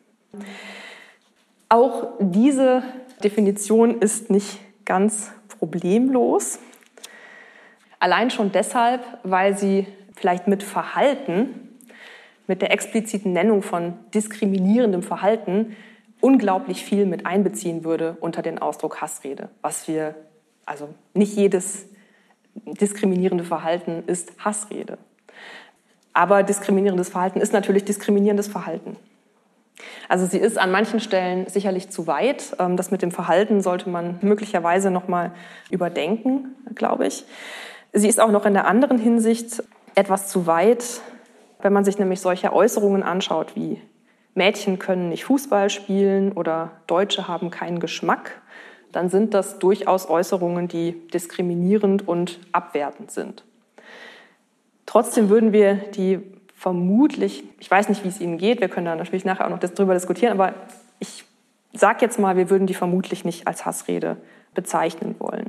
Auch diese Definition ist nicht ganz problemlos. Allein schon deshalb, weil sie vielleicht mit Verhalten, mit der expliziten Nennung von diskriminierendem Verhalten unglaublich viel mit einbeziehen würde unter den Ausdruck Hassrede. Nicht jedes diskriminierende Verhalten ist Hassrede. Aber diskriminierendes Verhalten ist natürlich diskriminierendes Verhalten. Also sie ist an manchen Stellen sicherlich zu weit. Das mit dem Verhalten sollte man möglicherweise noch mal überdenken, glaube ich. Sie ist auch noch in der anderen Hinsicht etwas zu weit, wenn man sich nämlich solche Äußerungen anschaut wie Mädchen können nicht Fußball spielen oder Deutsche haben keinen Geschmack, dann sind das durchaus Äußerungen, die diskriminierend und abwertend sind. Trotzdem würden wir die vermutlich, ich weiß nicht, wie es Ihnen geht, wir können da natürlich nachher auch noch darüber diskutieren, aber ich sage jetzt mal, wir würden die vermutlich nicht als Hassrede bezeichnen wollen.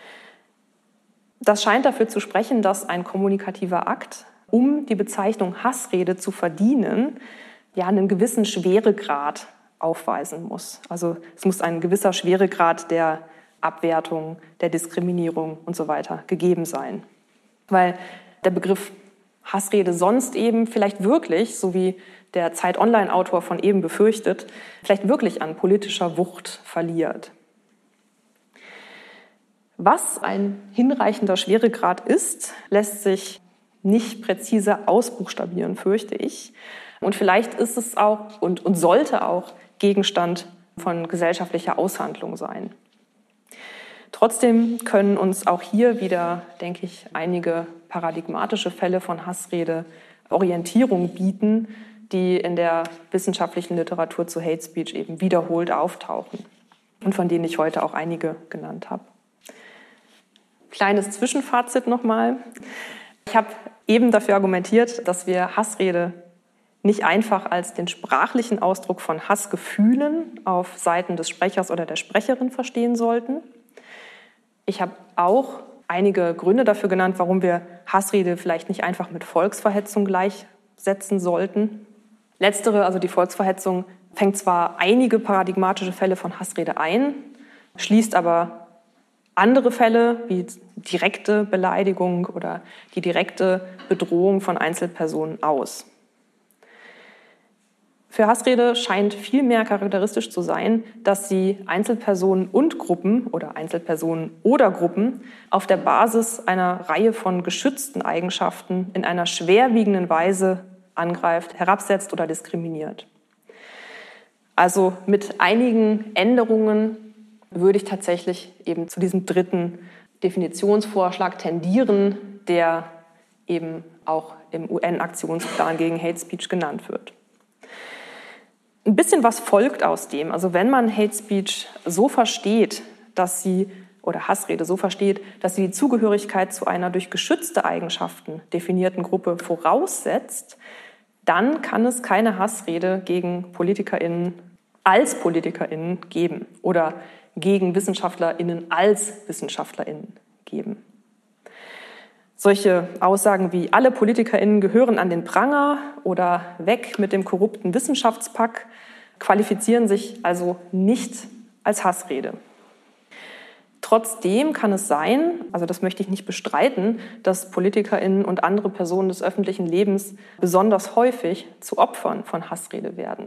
Das scheint dafür zu sprechen, dass ein kommunikativer Akt, um die Bezeichnung Hassrede zu verdienen, einen gewissen Schweregrad aufweisen muss. Also es muss ein gewisser Schweregrad der Abwertung, der Diskriminierung und so weiter gegeben sein. Weil der Begriff Hassrede sonst eben vielleicht wirklich, so wie der Zeit-Online-Autor von eben befürchtet, vielleicht wirklich an politischer Wucht verliert. Was ein hinreichender Schweregrad ist, lässt sich nicht präzise ausbuchstabieren, fürchte ich. Und vielleicht ist es auch und sollte auch Gegenstand von gesellschaftlicher Aushandlung sein. Trotzdem können uns auch hier wieder, denke ich, einige paradigmatische Fälle von Hassrede Orientierung bieten, die in der wissenschaftlichen Literatur zu Hate Speech eben wiederholt auftauchen und von denen ich heute auch einige genannt habe. Kleines Zwischenfazit nochmal. Ich habe eben dafür argumentiert, dass wir Hassrede nicht einfach als den sprachlichen Ausdruck von Hassgefühlen auf Seiten des Sprechers oder der Sprecherin verstehen sollten. Ich habe auch einige Gründe dafür genannt, warum wir Hassrede vielleicht nicht einfach mit Volksverhetzung gleichsetzen sollten. Letztere, also die Volksverhetzung, fängt zwar einige paradigmatische Fälle von Hassrede ein, schließt aber andere Fälle wie direkte Beleidigung oder die direkte Bedrohung von Einzelpersonen aus. Für Hassrede scheint vielmehr charakteristisch zu sein, dass sie Einzelpersonen und Gruppen oder Einzelpersonen oder Gruppen auf der Basis einer Reihe von geschützten Eigenschaften in einer schwerwiegenden Weise angreift, herabsetzt oder diskriminiert. Also mit einigen Änderungen würde ich tatsächlich eben zu diesem dritten Definitionsvorschlag tendieren, der eben auch im UN-Aktionsplan gegen Hate Speech genannt wird. Ein bisschen was folgt aus dem. Also wenn man Hate Speech so versteht, dass sie, oder Hassrede so versteht, dass sie die Zugehörigkeit zu einer durch geschützte Eigenschaften definierten Gruppe voraussetzt, dann kann es keine Hassrede gegen PolitikerInnen als PolitikerInnen geben oder gegen WissenschaftlerInnen als WissenschaftlerInnen geben. Solche Aussagen wie alle PolitikerInnen gehören an den Pranger oder weg mit dem korrupten Wissenschaftspack qualifizieren sich also nicht als Hassrede. Trotzdem kann es sein, also das möchte ich nicht bestreiten, dass PolitikerInnen und andere Personen des öffentlichen Lebens besonders häufig zu Opfern von Hassrede werden.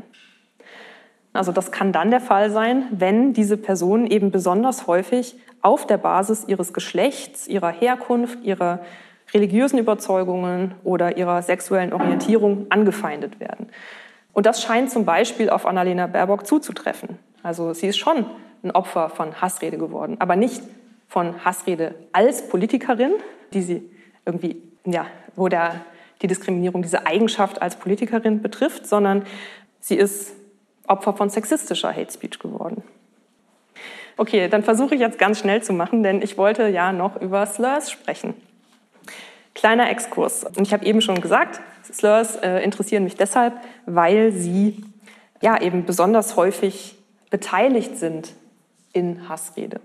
Also das kann dann der Fall sein, wenn diese Personen eben besonders häufig auf der Basis ihres Geschlechts, ihrer Herkunft, ihrer religiösen Überzeugungen oder ihrer sexuellen Orientierung angefeindet werden. Und das scheint zum Beispiel auf Annalena Baerbock zuzutreffen. Also sie ist schon ein Opfer von Hassrede geworden, aber nicht von Hassrede als Politikerin, die sie irgendwie, wo die Diskriminierung diese Eigenschaft als Politikerin betrifft, sondern sie ist Opfer von sexistischer Hate Speech geworden. Okay, dann versuche ich jetzt ganz schnell zu machen, denn ich wollte ja noch über Slurs sprechen. Kleiner Exkurs. Und ich habe eben schon gesagt, Slurs interessieren mich deshalb, weil sie ja eben besonders häufig beteiligt sind in Hassrede.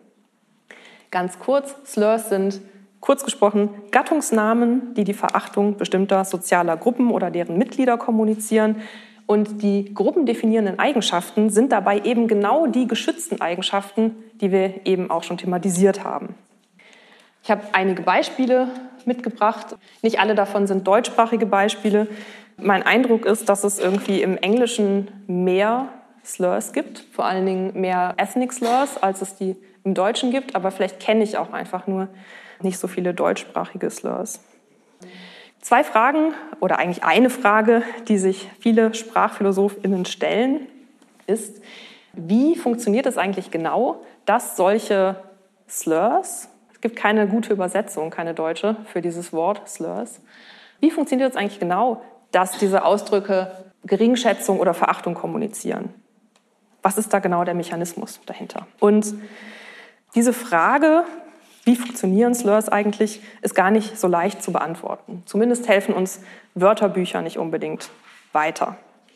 Ganz kurz, Slurs sind kurz gesprochen Gattungsnamen, die die Verachtung bestimmter sozialer Gruppen oder deren Mitglieder kommunizieren. Und die gruppendefinierenden Eigenschaften sind dabei eben genau die geschützten Eigenschaften, die wir eben auch schon thematisiert haben. Ich habe einige Beispiele mitgebracht. Nicht alle davon sind deutschsprachige Beispiele. Mein Eindruck ist, dass es irgendwie im Englischen mehr Slurs gibt, vor allen Dingen mehr Ethnic Slurs, als es die im Deutschen gibt. Aber vielleicht kenne ich auch einfach nur nicht so viele deutschsprachige Slurs. Zwei Fragen oder eigentlich eine Frage, die sich viele SprachphilosophInnen stellen, ist, wie funktioniert es eigentlich genau, dass solche Slurs, es gibt keine gute Übersetzung, keine deutsche für dieses Wort Slurs, wie funktioniert es eigentlich genau, dass diese Ausdrücke Geringschätzung oder Verachtung kommunizieren? Was ist da genau der Mechanismus dahinter? Und diese Frage, wie funktionieren Slurs eigentlich, ist gar nicht so leicht zu beantworten. Zumindest helfen uns Wörterbücher nicht unbedingt weiter.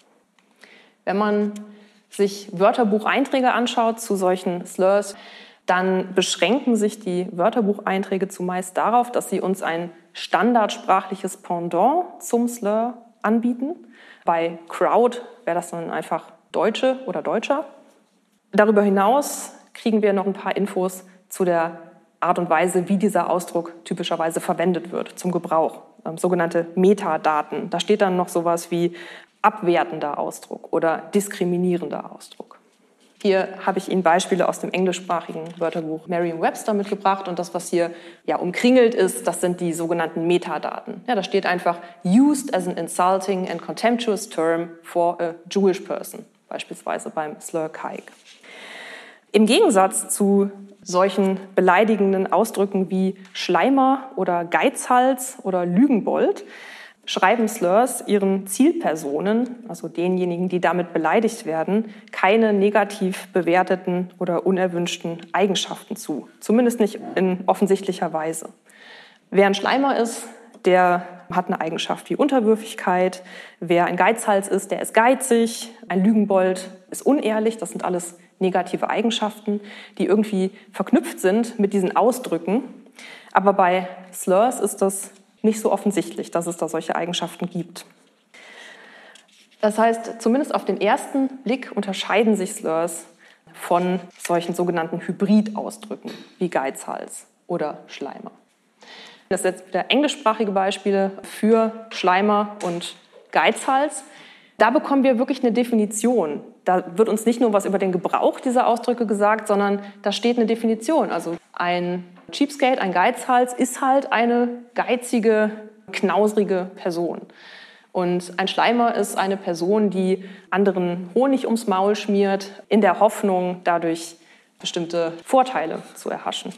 Wenn man sich Wörterbucheinträge anschaut zu solchen Slurs, dann beschränken sich die Wörterbucheinträge zumeist darauf, dass sie uns ein standardsprachliches Pendant zum Slur anbieten. Bei Crowd wäre das dann einfach Deutsche oder Deutscher. Darüber hinaus kriegen wir noch ein paar Infos zu der Art und Weise, wie dieser Ausdruck typischerweise verwendet wird zum Gebrauch, sogenannte Metadaten. Da steht dann noch sowas wie abwertender Ausdruck oder diskriminierender Ausdruck. Hier habe ich Ihnen Beispiele aus dem englischsprachigen Wörterbuch Merriam-Webster mitgebracht und das, was hier umkringelt ist, das sind die sogenannten Metadaten. Ja, da steht einfach used as an insulting and contemptuous term for a Jewish person, beispielsweise beim Slur Kaik. Im Gegensatz zu solchen beleidigenden Ausdrücken wie Schleimer oder Geizhals oder Lügenbold schreiben Slurs ihren Zielpersonen, also denjenigen, die damit beleidigt werden, keine negativ bewerteten oder unerwünschten Eigenschaften zu. Zumindest nicht in offensichtlicher Weise. Wer ein Schleimer ist, der hat eine Eigenschaft wie Unterwürfigkeit. Wer ein Geizhals ist, der ist geizig. Ein Lügenbold ist unehrlich. Das sind alles negative Eigenschaften, die irgendwie verknüpft sind mit diesen Ausdrücken. Aber bei Slurs ist das nicht so offensichtlich, dass es da solche Eigenschaften gibt. Das heißt, zumindest auf den ersten Blick unterscheiden sich Slurs von solchen sogenannten Hybridausdrücken wie Geizhals oder Schleimer. Das sind jetzt wieder englischsprachige Beispiele für Schleimer und Geizhals. Da bekommen wir wirklich eine Definition. Da wird uns nicht nur was über den Gebrauch dieser Ausdrücke gesagt, sondern da steht eine Definition. Also ein Cheapskate, ein Geizhals ist halt eine geizige, knausrige Person. Und ein Schleimer ist eine Person, die anderen Honig ums Maul schmiert, in der Hoffnung, dadurch bestimmte Vorteile zu erhaschen.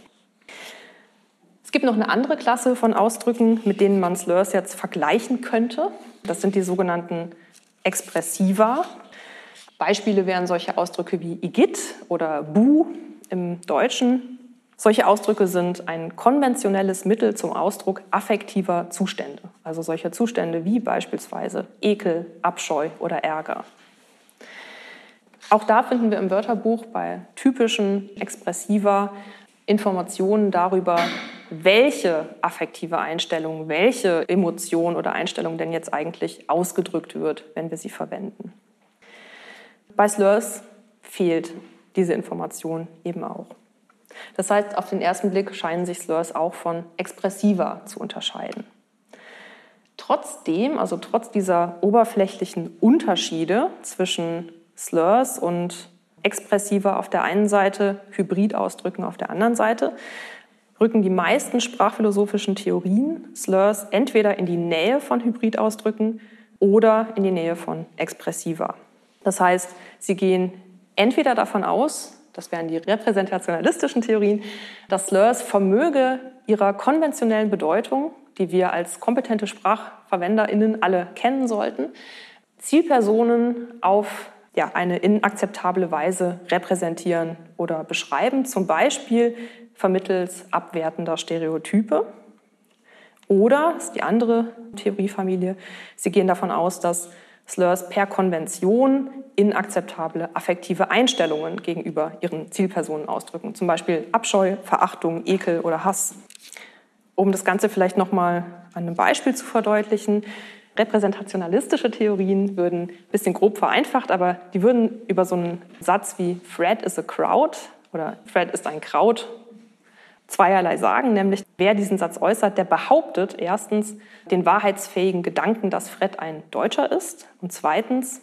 Es gibt noch eine andere Klasse von Ausdrücken, mit denen man Slurs jetzt vergleichen könnte. Das sind die sogenannten Expressiva. Beispiele wären solche Ausdrücke wie Igitt oder Bu im Deutschen. Solche Ausdrücke sind ein konventionelles Mittel zum Ausdruck affektiver Zustände. Also solche Zustände wie beispielsweise Ekel, Abscheu oder Ärger. Auch da finden wir im Wörterbuch bei typischen Expressiva Informationen darüber, welche affektive Einstellung, welche Emotion oder Einstellung denn jetzt eigentlich ausgedrückt wird, wenn wir sie verwenden. Bei Slurs fehlt diese Information eben auch. Das heißt, auf den ersten Blick scheinen sich Slurs auch von Expressiva zu unterscheiden. Trotzdem, also trotz dieser oberflächlichen Unterschiede zwischen Slurs und Expressiva auf der einen Seite, Hybridausdrücken auf der anderen Seite, rücken die meisten sprachphilosophischen Theorien Slurs entweder in die Nähe von Hybridausdrücken oder in die Nähe von Expressiva. Das heißt, sie gehen entweder davon aus, das wären die repräsentationalistischen Theorien, dass Slurs vermöge ihrer konventionellen Bedeutung, die wir als kompetente SprachverwenderInnen alle kennen sollten, Zielpersonen auf eine inakzeptable Weise repräsentieren oder beschreiben, zum Beispiel vermittels abwertender Stereotype. Oder, das ist die andere Theoriefamilie, sie gehen davon aus, dass Slurs per Konvention inakzeptable affektive Einstellungen gegenüber ihren Zielpersonen ausdrücken, zum Beispiel Abscheu, Verachtung, Ekel oder Hass. Um das Ganze vielleicht nochmal an einem Beispiel zu verdeutlichen, repräsentationalistische Theorien würden ein bisschen grob vereinfacht, aber die würden über so einen Satz wie Fred is a crowd oder Fred ist ein Kraut zweierlei sagen, nämlich wer diesen Satz äußert, der behauptet erstens den wahrheitsfähigen Gedanken, dass Fred ein Deutscher ist und zweitens,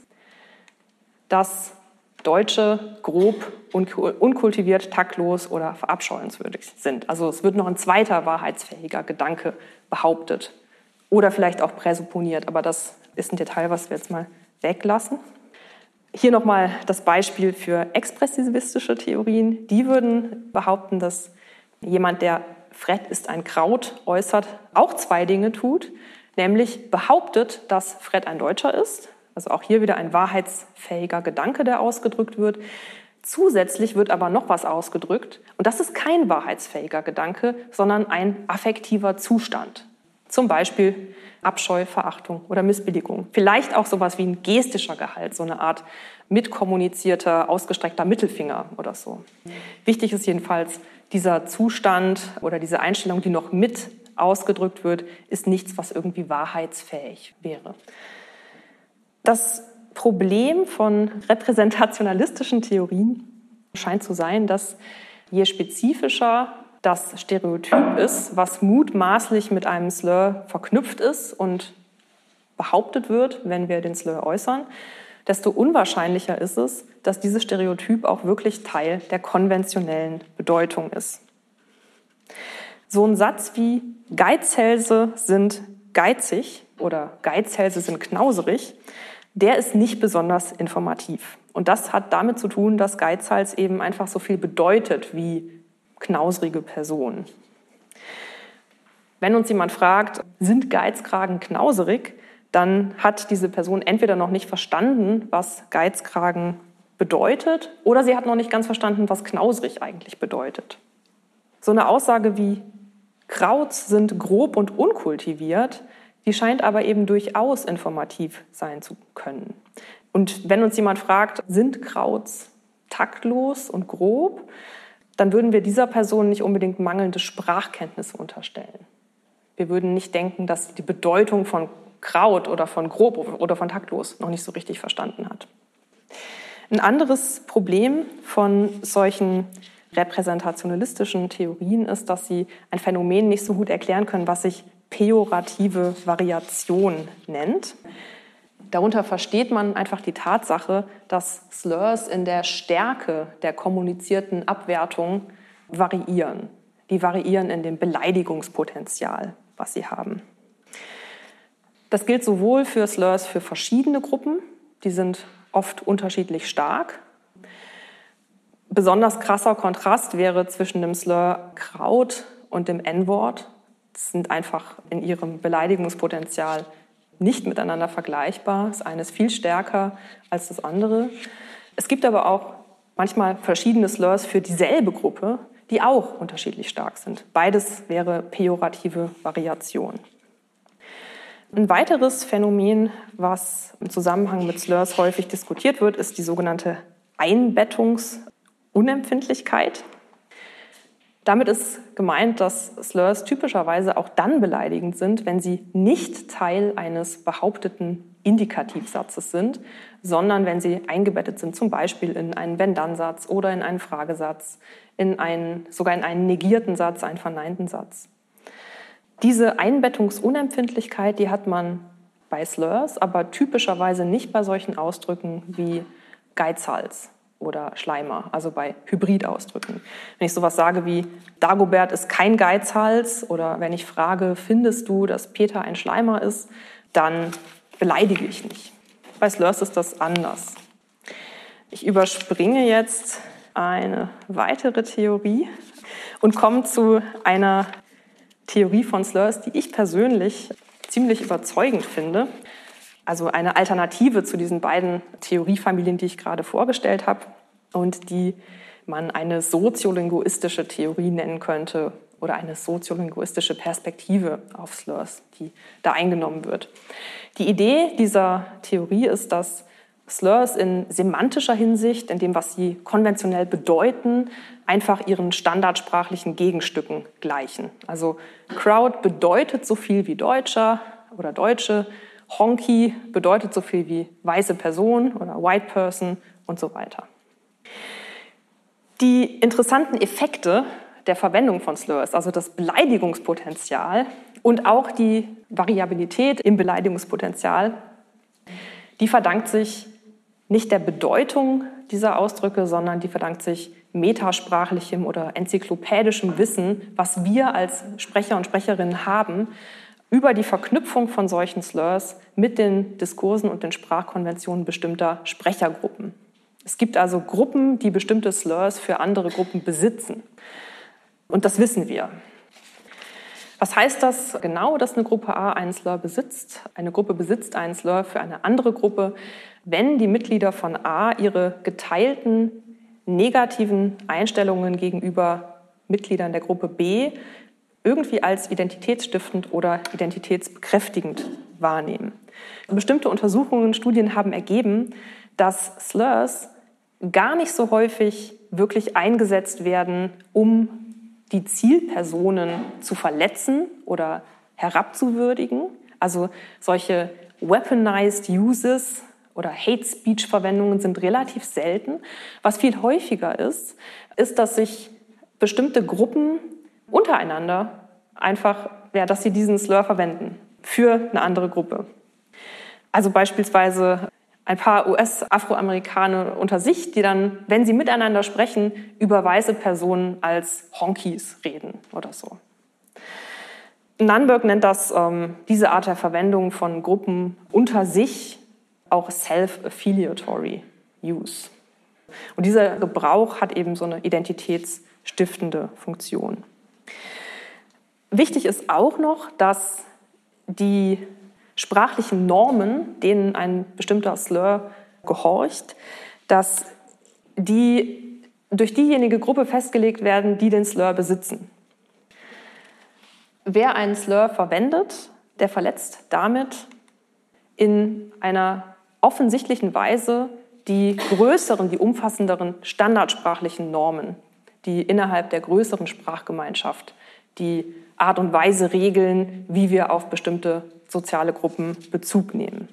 dass Deutsche grob, unkultiviert, taktlos oder verabscheuenswürdig sind. Also es wird noch ein zweiter wahrheitsfähiger Gedanke behauptet oder vielleicht auch präsupponiert, aber das ist ein Detail, was wir jetzt mal weglassen. Hier nochmal das Beispiel für expressivistische Theorien. Die würden behaupten, dass jemand, der Fred ist ein Kraut äußert, auch zwei Dinge tut, nämlich behauptet, dass Fred ein Deutscher ist, also auch hier wieder ein wahrheitsfähiger Gedanke, der ausgedrückt wird. Zusätzlich wird aber noch was ausgedrückt und das ist kein wahrheitsfähiger Gedanke, sondern ein affektiver Zustand. Zum Beispiel Abscheu, Verachtung oder Missbilligung. Vielleicht auch sowas wie ein gestischer Gehalt, so eine Art mitkommunizierter, ausgestreckter Mittelfinger oder so. Wichtig ist jedenfalls, dieser Zustand oder diese Einstellung, die noch mit ausgedrückt wird, ist nichts, was irgendwie wahrheitsfähig wäre. Das Problem von repräsentationalistischen Theorien scheint zu sein, dass je spezifischer das Stereotyp ist, was mutmaßlich mit einem Slur verknüpft ist und behauptet wird, wenn wir den Slur äußern, desto unwahrscheinlicher ist es, dass dieses Stereotyp auch wirklich Teil der konventionellen Bedeutung ist. So ein Satz wie Geizhälse sind geizig oder Geizhälse sind knauserig, der ist nicht besonders informativ. Und das hat damit zu tun, dass Geizhals eben einfach so viel bedeutet wie knausrige Person. Wenn uns jemand fragt, sind Geizkragen knauserig, dann hat diese Person entweder noch nicht verstanden, was Geizkragen bedeutet, oder sie hat noch nicht ganz verstanden, was knausrig eigentlich bedeutet. So eine Aussage wie Krauts sind grob und unkultiviert, die scheint aber eben durchaus informativ sein zu können. Und wenn uns jemand fragt, sind Krauts taktlos und grob, dann würden wir dieser Person nicht unbedingt mangelnde Sprachkenntnisse unterstellen. Wir würden nicht denken, dass die Bedeutung von Kraut oder von grob oder von taktlos noch nicht so richtig verstanden hat. Ein anderes Problem von solchen repräsentationalistischen Theorien ist, dass sie ein Phänomen nicht so gut erklären können, was sich pejorative Variation nennt. Darunter versteht man einfach die Tatsache, dass Slurs in der Stärke der kommunizierten Abwertung variieren. Die variieren in dem Beleidigungspotenzial, was sie haben. Das gilt sowohl für Slurs für verschiedene Gruppen, die sind oft unterschiedlich stark. Besonders krasser Kontrast wäre zwischen dem Slur Kraut und dem N-Wort. Das sind einfach in ihrem Beleidigungspotenzial nicht miteinander vergleichbar. Das eine ist viel stärker als das andere. Es gibt aber auch manchmal verschiedene Slurs für dieselbe Gruppe, die auch unterschiedlich stark sind. Beides wäre pejorative Variation. Ein weiteres Phänomen, was im Zusammenhang mit Slurs häufig diskutiert wird, ist die sogenannte Einbettungsunempfindlichkeit. Damit ist gemeint, dass Slurs typischerweise auch dann beleidigend sind, wenn sie nicht Teil eines behaupteten Indikativsatzes sind, sondern wenn sie eingebettet sind, zum Beispiel in einen Wenn-Dann-Satz oder in einen Fragesatz, sogar in einen negierten Satz, einen verneinten Satz. Diese Einbettungsunempfindlichkeit, die hat man bei Slurs, aber typischerweise nicht bei solchen Ausdrücken wie Geizhals oder Schleimer, also bei Hybridausdrücken. Wenn ich sowas sage wie Dagobert ist kein Geizhals oder wenn ich frage, findest du, dass Peter ein Schleimer ist, dann beleidige ich nicht. Bei Slurs ist das anders. Ich überspringe jetzt eine weitere Theorie und komme zu einer Theorie von Slurs, die ich persönlich ziemlich überzeugend finde. Also eine Alternative zu diesen beiden Theoriefamilien, die ich gerade vorgestellt habe und die man eine soziolinguistische Theorie nennen könnte oder eine soziolinguistische Perspektive auf Slurs, die da eingenommen wird. Die Idee dieser Theorie ist, dass Slurs in semantischer Hinsicht, in dem, was sie konventionell bedeuten, einfach ihren standardsprachlichen Gegenstücken gleichen. Also Kraut bedeutet so viel wie Deutscher oder Deutsche, Honky bedeutet so viel wie weiße Person oder White Person und so weiter. Die interessanten Effekte der Verwendung von Slurs, also das Beleidigungspotenzial und auch die Variabilität im Beleidigungspotenzial, die verdankt sich nicht der Bedeutung dieser Ausdrücke, sondern die verdankt sich metasprachlichem oder enzyklopädischem Wissen, was wir als Sprecher und Sprecherinnen haben, über die Verknüpfung von solchen Slurs mit den Diskursen und den Sprachkonventionen bestimmter Sprechergruppen. Es gibt also Gruppen, die bestimmte Slurs für andere Gruppen besitzen. Und das wissen wir. Was heißt das genau, dass eine Gruppe A einen Slur besitzt? Eine Gruppe besitzt einen Slur für eine andere Gruppe, wenn die Mitglieder von A ihre geteilten negativen Einstellungen gegenüber Mitgliedern der Gruppe B irgendwie als identitätsstiftend oder identitätsbekräftigend wahrnehmen. Bestimmte Untersuchungen, Studien haben ergeben, dass Slurs gar nicht so häufig wirklich eingesetzt werden, um die Zielpersonen zu verletzen oder herabzuwürdigen. Also solche weaponized uses oder Hate-Speech-Verwendungen sind relativ selten. Was viel häufiger ist, dass sich bestimmte Gruppen untereinander einfach, dass sie diesen Slur verwenden für eine andere Gruppe. Also beispielsweise ein paar US-Afroamerikaner unter sich, die dann, wenn sie miteinander sprechen, über weiße Personen als Honkies reden oder so. Nunberg nennt das diese Art der Verwendung von Gruppen unter sich auch self-affiliatory use. Und dieser Gebrauch hat eben so eine identitätsstiftende Funktion. Wichtig ist auch noch, dass die sprachlichen Normen, denen ein bestimmter Slur gehorcht, dass die durch diejenige Gruppe festgelegt werden, die den Slur besitzen. Wer einen Slur verwendet, der verletzt damit in einer offensichtlichen Weise die größeren, die umfassenderen standardsprachlichen Normen, die innerhalb der größeren Sprachgemeinschaft die Art und Weise regeln, wie wir auf bestimmte soziale Gruppen Bezug nehmen.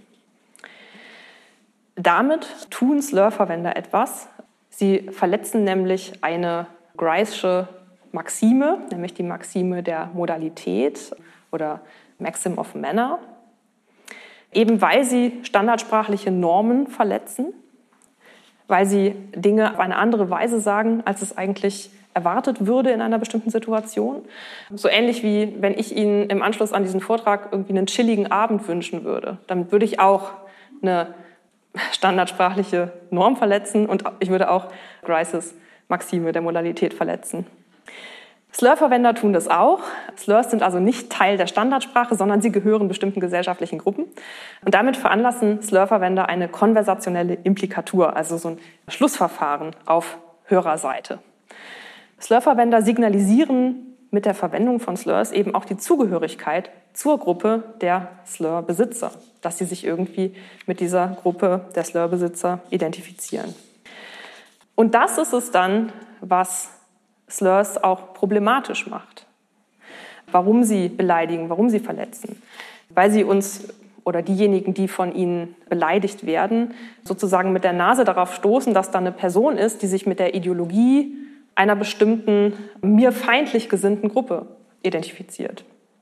Damit tun Slur-Verwender etwas. Sie verletzen nämlich eine Grice'sche Maxime, nämlich die Maxime der Modalität oder Maxim of Manner, eben weil sie standardsprachliche Normen verletzen, weil sie Dinge auf eine andere Weise sagen, als es eigentlich erwartet würde in einer bestimmten Situation. So ähnlich wie wenn ich Ihnen im Anschluss an diesen Vortrag irgendwie einen chilligen Abend wünschen würde. Dann würde ich auch eine standardsprachliche Norm verletzen und ich würde auch Grice's Maxime der Modalität verletzen. Slur-Verwender tun das auch. Slurs sind also nicht Teil der Standardsprache, sondern sie gehören bestimmten gesellschaftlichen Gruppen. Und damit veranlassen Slur-Verwender eine konversationelle Implikatur, also so ein Schlussverfahren auf Hörerseite. Slur-Verwender signalisieren mit der Verwendung von Slurs eben auch die Zugehörigkeit zur Gruppe der Slur-Besitzer, dass sie sich irgendwie mit dieser Gruppe der Slur-Besitzer identifizieren. Und das ist es dann, was Slurs auch problematisch macht. Warum sie beleidigen, warum sie verletzen. Weil sie uns oder diejenigen, die von ihnen beleidigt werden, sozusagen mit der Nase darauf stoßen, dass da eine Person ist, die sich mit der Ideologie einer bestimmten, mir feindlich gesinnten Gruppe identifiziert.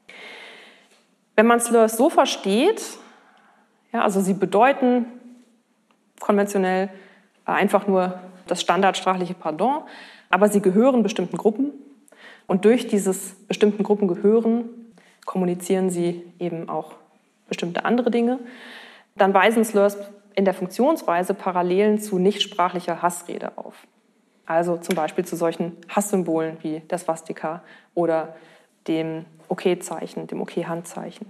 Wenn man Slurs so versteht, ja, also sie bedeuten konventionell einfach nur das standardsprachliche Pardon, aber sie gehören bestimmten Gruppen und durch dieses bestimmten Gruppengehören kommunizieren sie eben auch bestimmte andere Dinge. Dann weisen Slurs in der Funktionsweise Parallelen zu nichtsprachlicher Hassrede auf. Also zum Beispiel zu solchen Hasssymbolen wie der Swastika oder dem OK-Zeichen, dem OK-Handzeichen.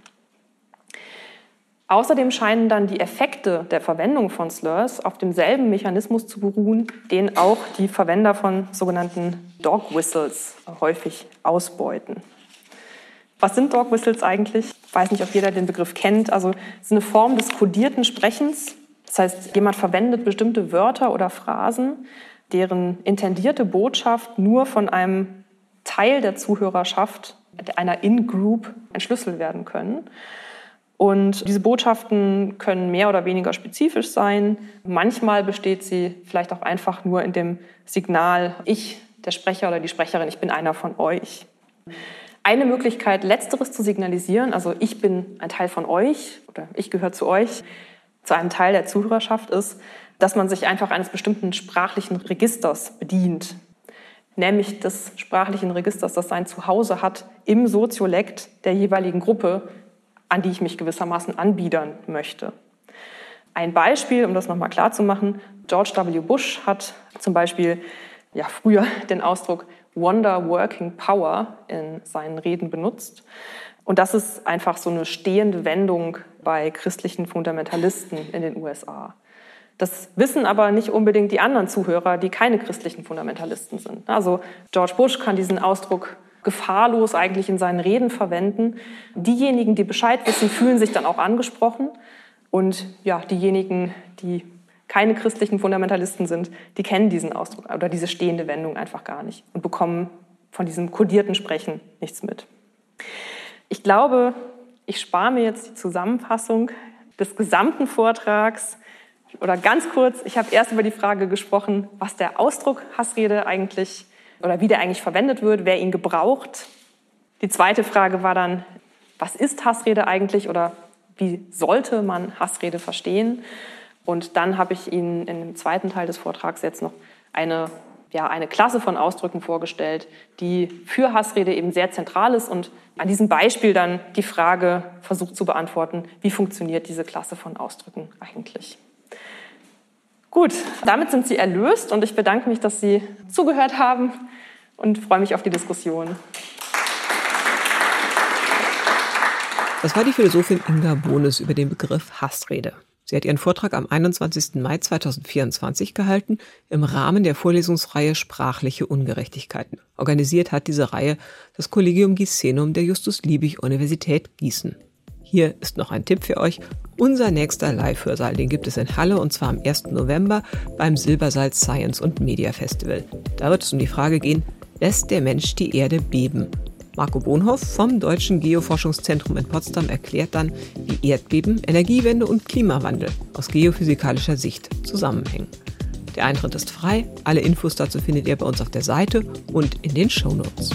Außerdem scheinen dann die Effekte der Verwendung von Slurs auf demselben Mechanismus zu beruhen, den auch die Verwender von sogenannten Dog Whistles häufig ausbeuten. Was sind Dog Whistles eigentlich? Ich weiß nicht, ob jeder den Begriff kennt. Also es ist eine Form des kodierten Sprechens. Das heißt, jemand verwendet bestimmte Wörter oder Phrasen, deren intendierte Botschaft nur von einem Teil der Zuhörerschaft, einer In-Group, entschlüsselt werden können. Und diese Botschaften können mehr oder weniger spezifisch sein. Manchmal besteht sie vielleicht auch einfach nur in dem Signal, ich, der Sprecher oder die Sprecherin, ich bin einer von euch. Eine Möglichkeit, Letzteres zu signalisieren, also ich bin ein Teil von euch oder ich gehöre zu euch, zu einem Teil der Zuhörerschaft, ist, dass man sich einfach eines bestimmten sprachlichen Registers bedient. Nämlich des sprachlichen Registers, das sein Zuhause hat im Soziolekt der jeweiligen Gruppe, an die ich mich gewissermaßen anbiedern möchte. Ein Beispiel, um das nochmal klar zu machen: George W. Bush hat zum Beispiel früher den Ausdruck Wonder Working Power in seinen Reden benutzt. Und das ist einfach so eine stehende Wendung bei christlichen Fundamentalisten in den USA. Das wissen aber nicht unbedingt die anderen Zuhörer, die keine christlichen Fundamentalisten sind. Also George Bush kann diesen Ausdruck gefahrlos eigentlich in seinen Reden verwenden. Diejenigen, die Bescheid wissen, fühlen sich dann auch angesprochen. Und diejenigen, die keine christlichen Fundamentalisten sind, die kennen diesen Ausdruck oder diese stehende Wendung einfach gar nicht und bekommen von diesem kodierten Sprechen nichts mit. Ich glaube, ich spare mir jetzt die Zusammenfassung des gesamten Vortrags. Oder ganz kurz, ich habe erst über die Frage gesprochen, was der Ausdruck Hassrede eigentlich oder wie der eigentlich verwendet wird, wer ihn gebraucht. Die zweite Frage war dann, was ist Hassrede eigentlich oder wie sollte man Hassrede verstehen? Und dann habe ich Ihnen in dem zweiten Teil des Vortrags jetzt noch eine Klasse von Ausdrücken vorgestellt, die für Hassrede eben sehr zentral ist und an diesem Beispiel dann die Frage versucht zu beantworten, wie funktioniert diese Klasse von Ausdrücken eigentlich? Gut, damit sind Sie erlöst und ich bedanke mich, dass Sie zugehört haben und freue mich auf die Diskussion. Das war die Philosophin Inga Bohnes über den Begriff Hassrede. Sie hat ihren Vortrag am 21. Mai 2024 gehalten im Rahmen der Vorlesungsreihe Sprachliche Ungerechtigkeiten. Organisiert hat diese Reihe das Collegium Gisenum der Justus-Liebig-Universität Gießen. Hier ist noch ein Tipp für euch. Unser nächster Live-Hörsaal, den gibt es in Halle und zwar am 1. November beim Silbersalz Science und Media Festival. Da wird es um die Frage gehen, lässt der Mensch die Erde beben? Marco Bonhoff vom Deutschen Geoforschungszentrum in Potsdam erklärt dann, wie Erdbeben, Energiewende und Klimawandel aus geophysikalischer Sicht zusammenhängen. Der Eintritt ist frei. Alle Infos dazu findet ihr bei uns auf der Seite und in den Shownotes.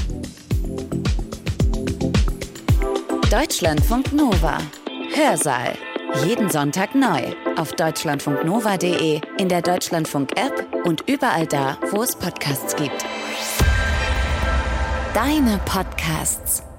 Deutschlandfunk Nova. Hörsaal. Jeden Sonntag neu. Auf deutschlandfunknova.de, in der Deutschlandfunk-App und überall da, wo es Podcasts gibt. Deine Podcasts.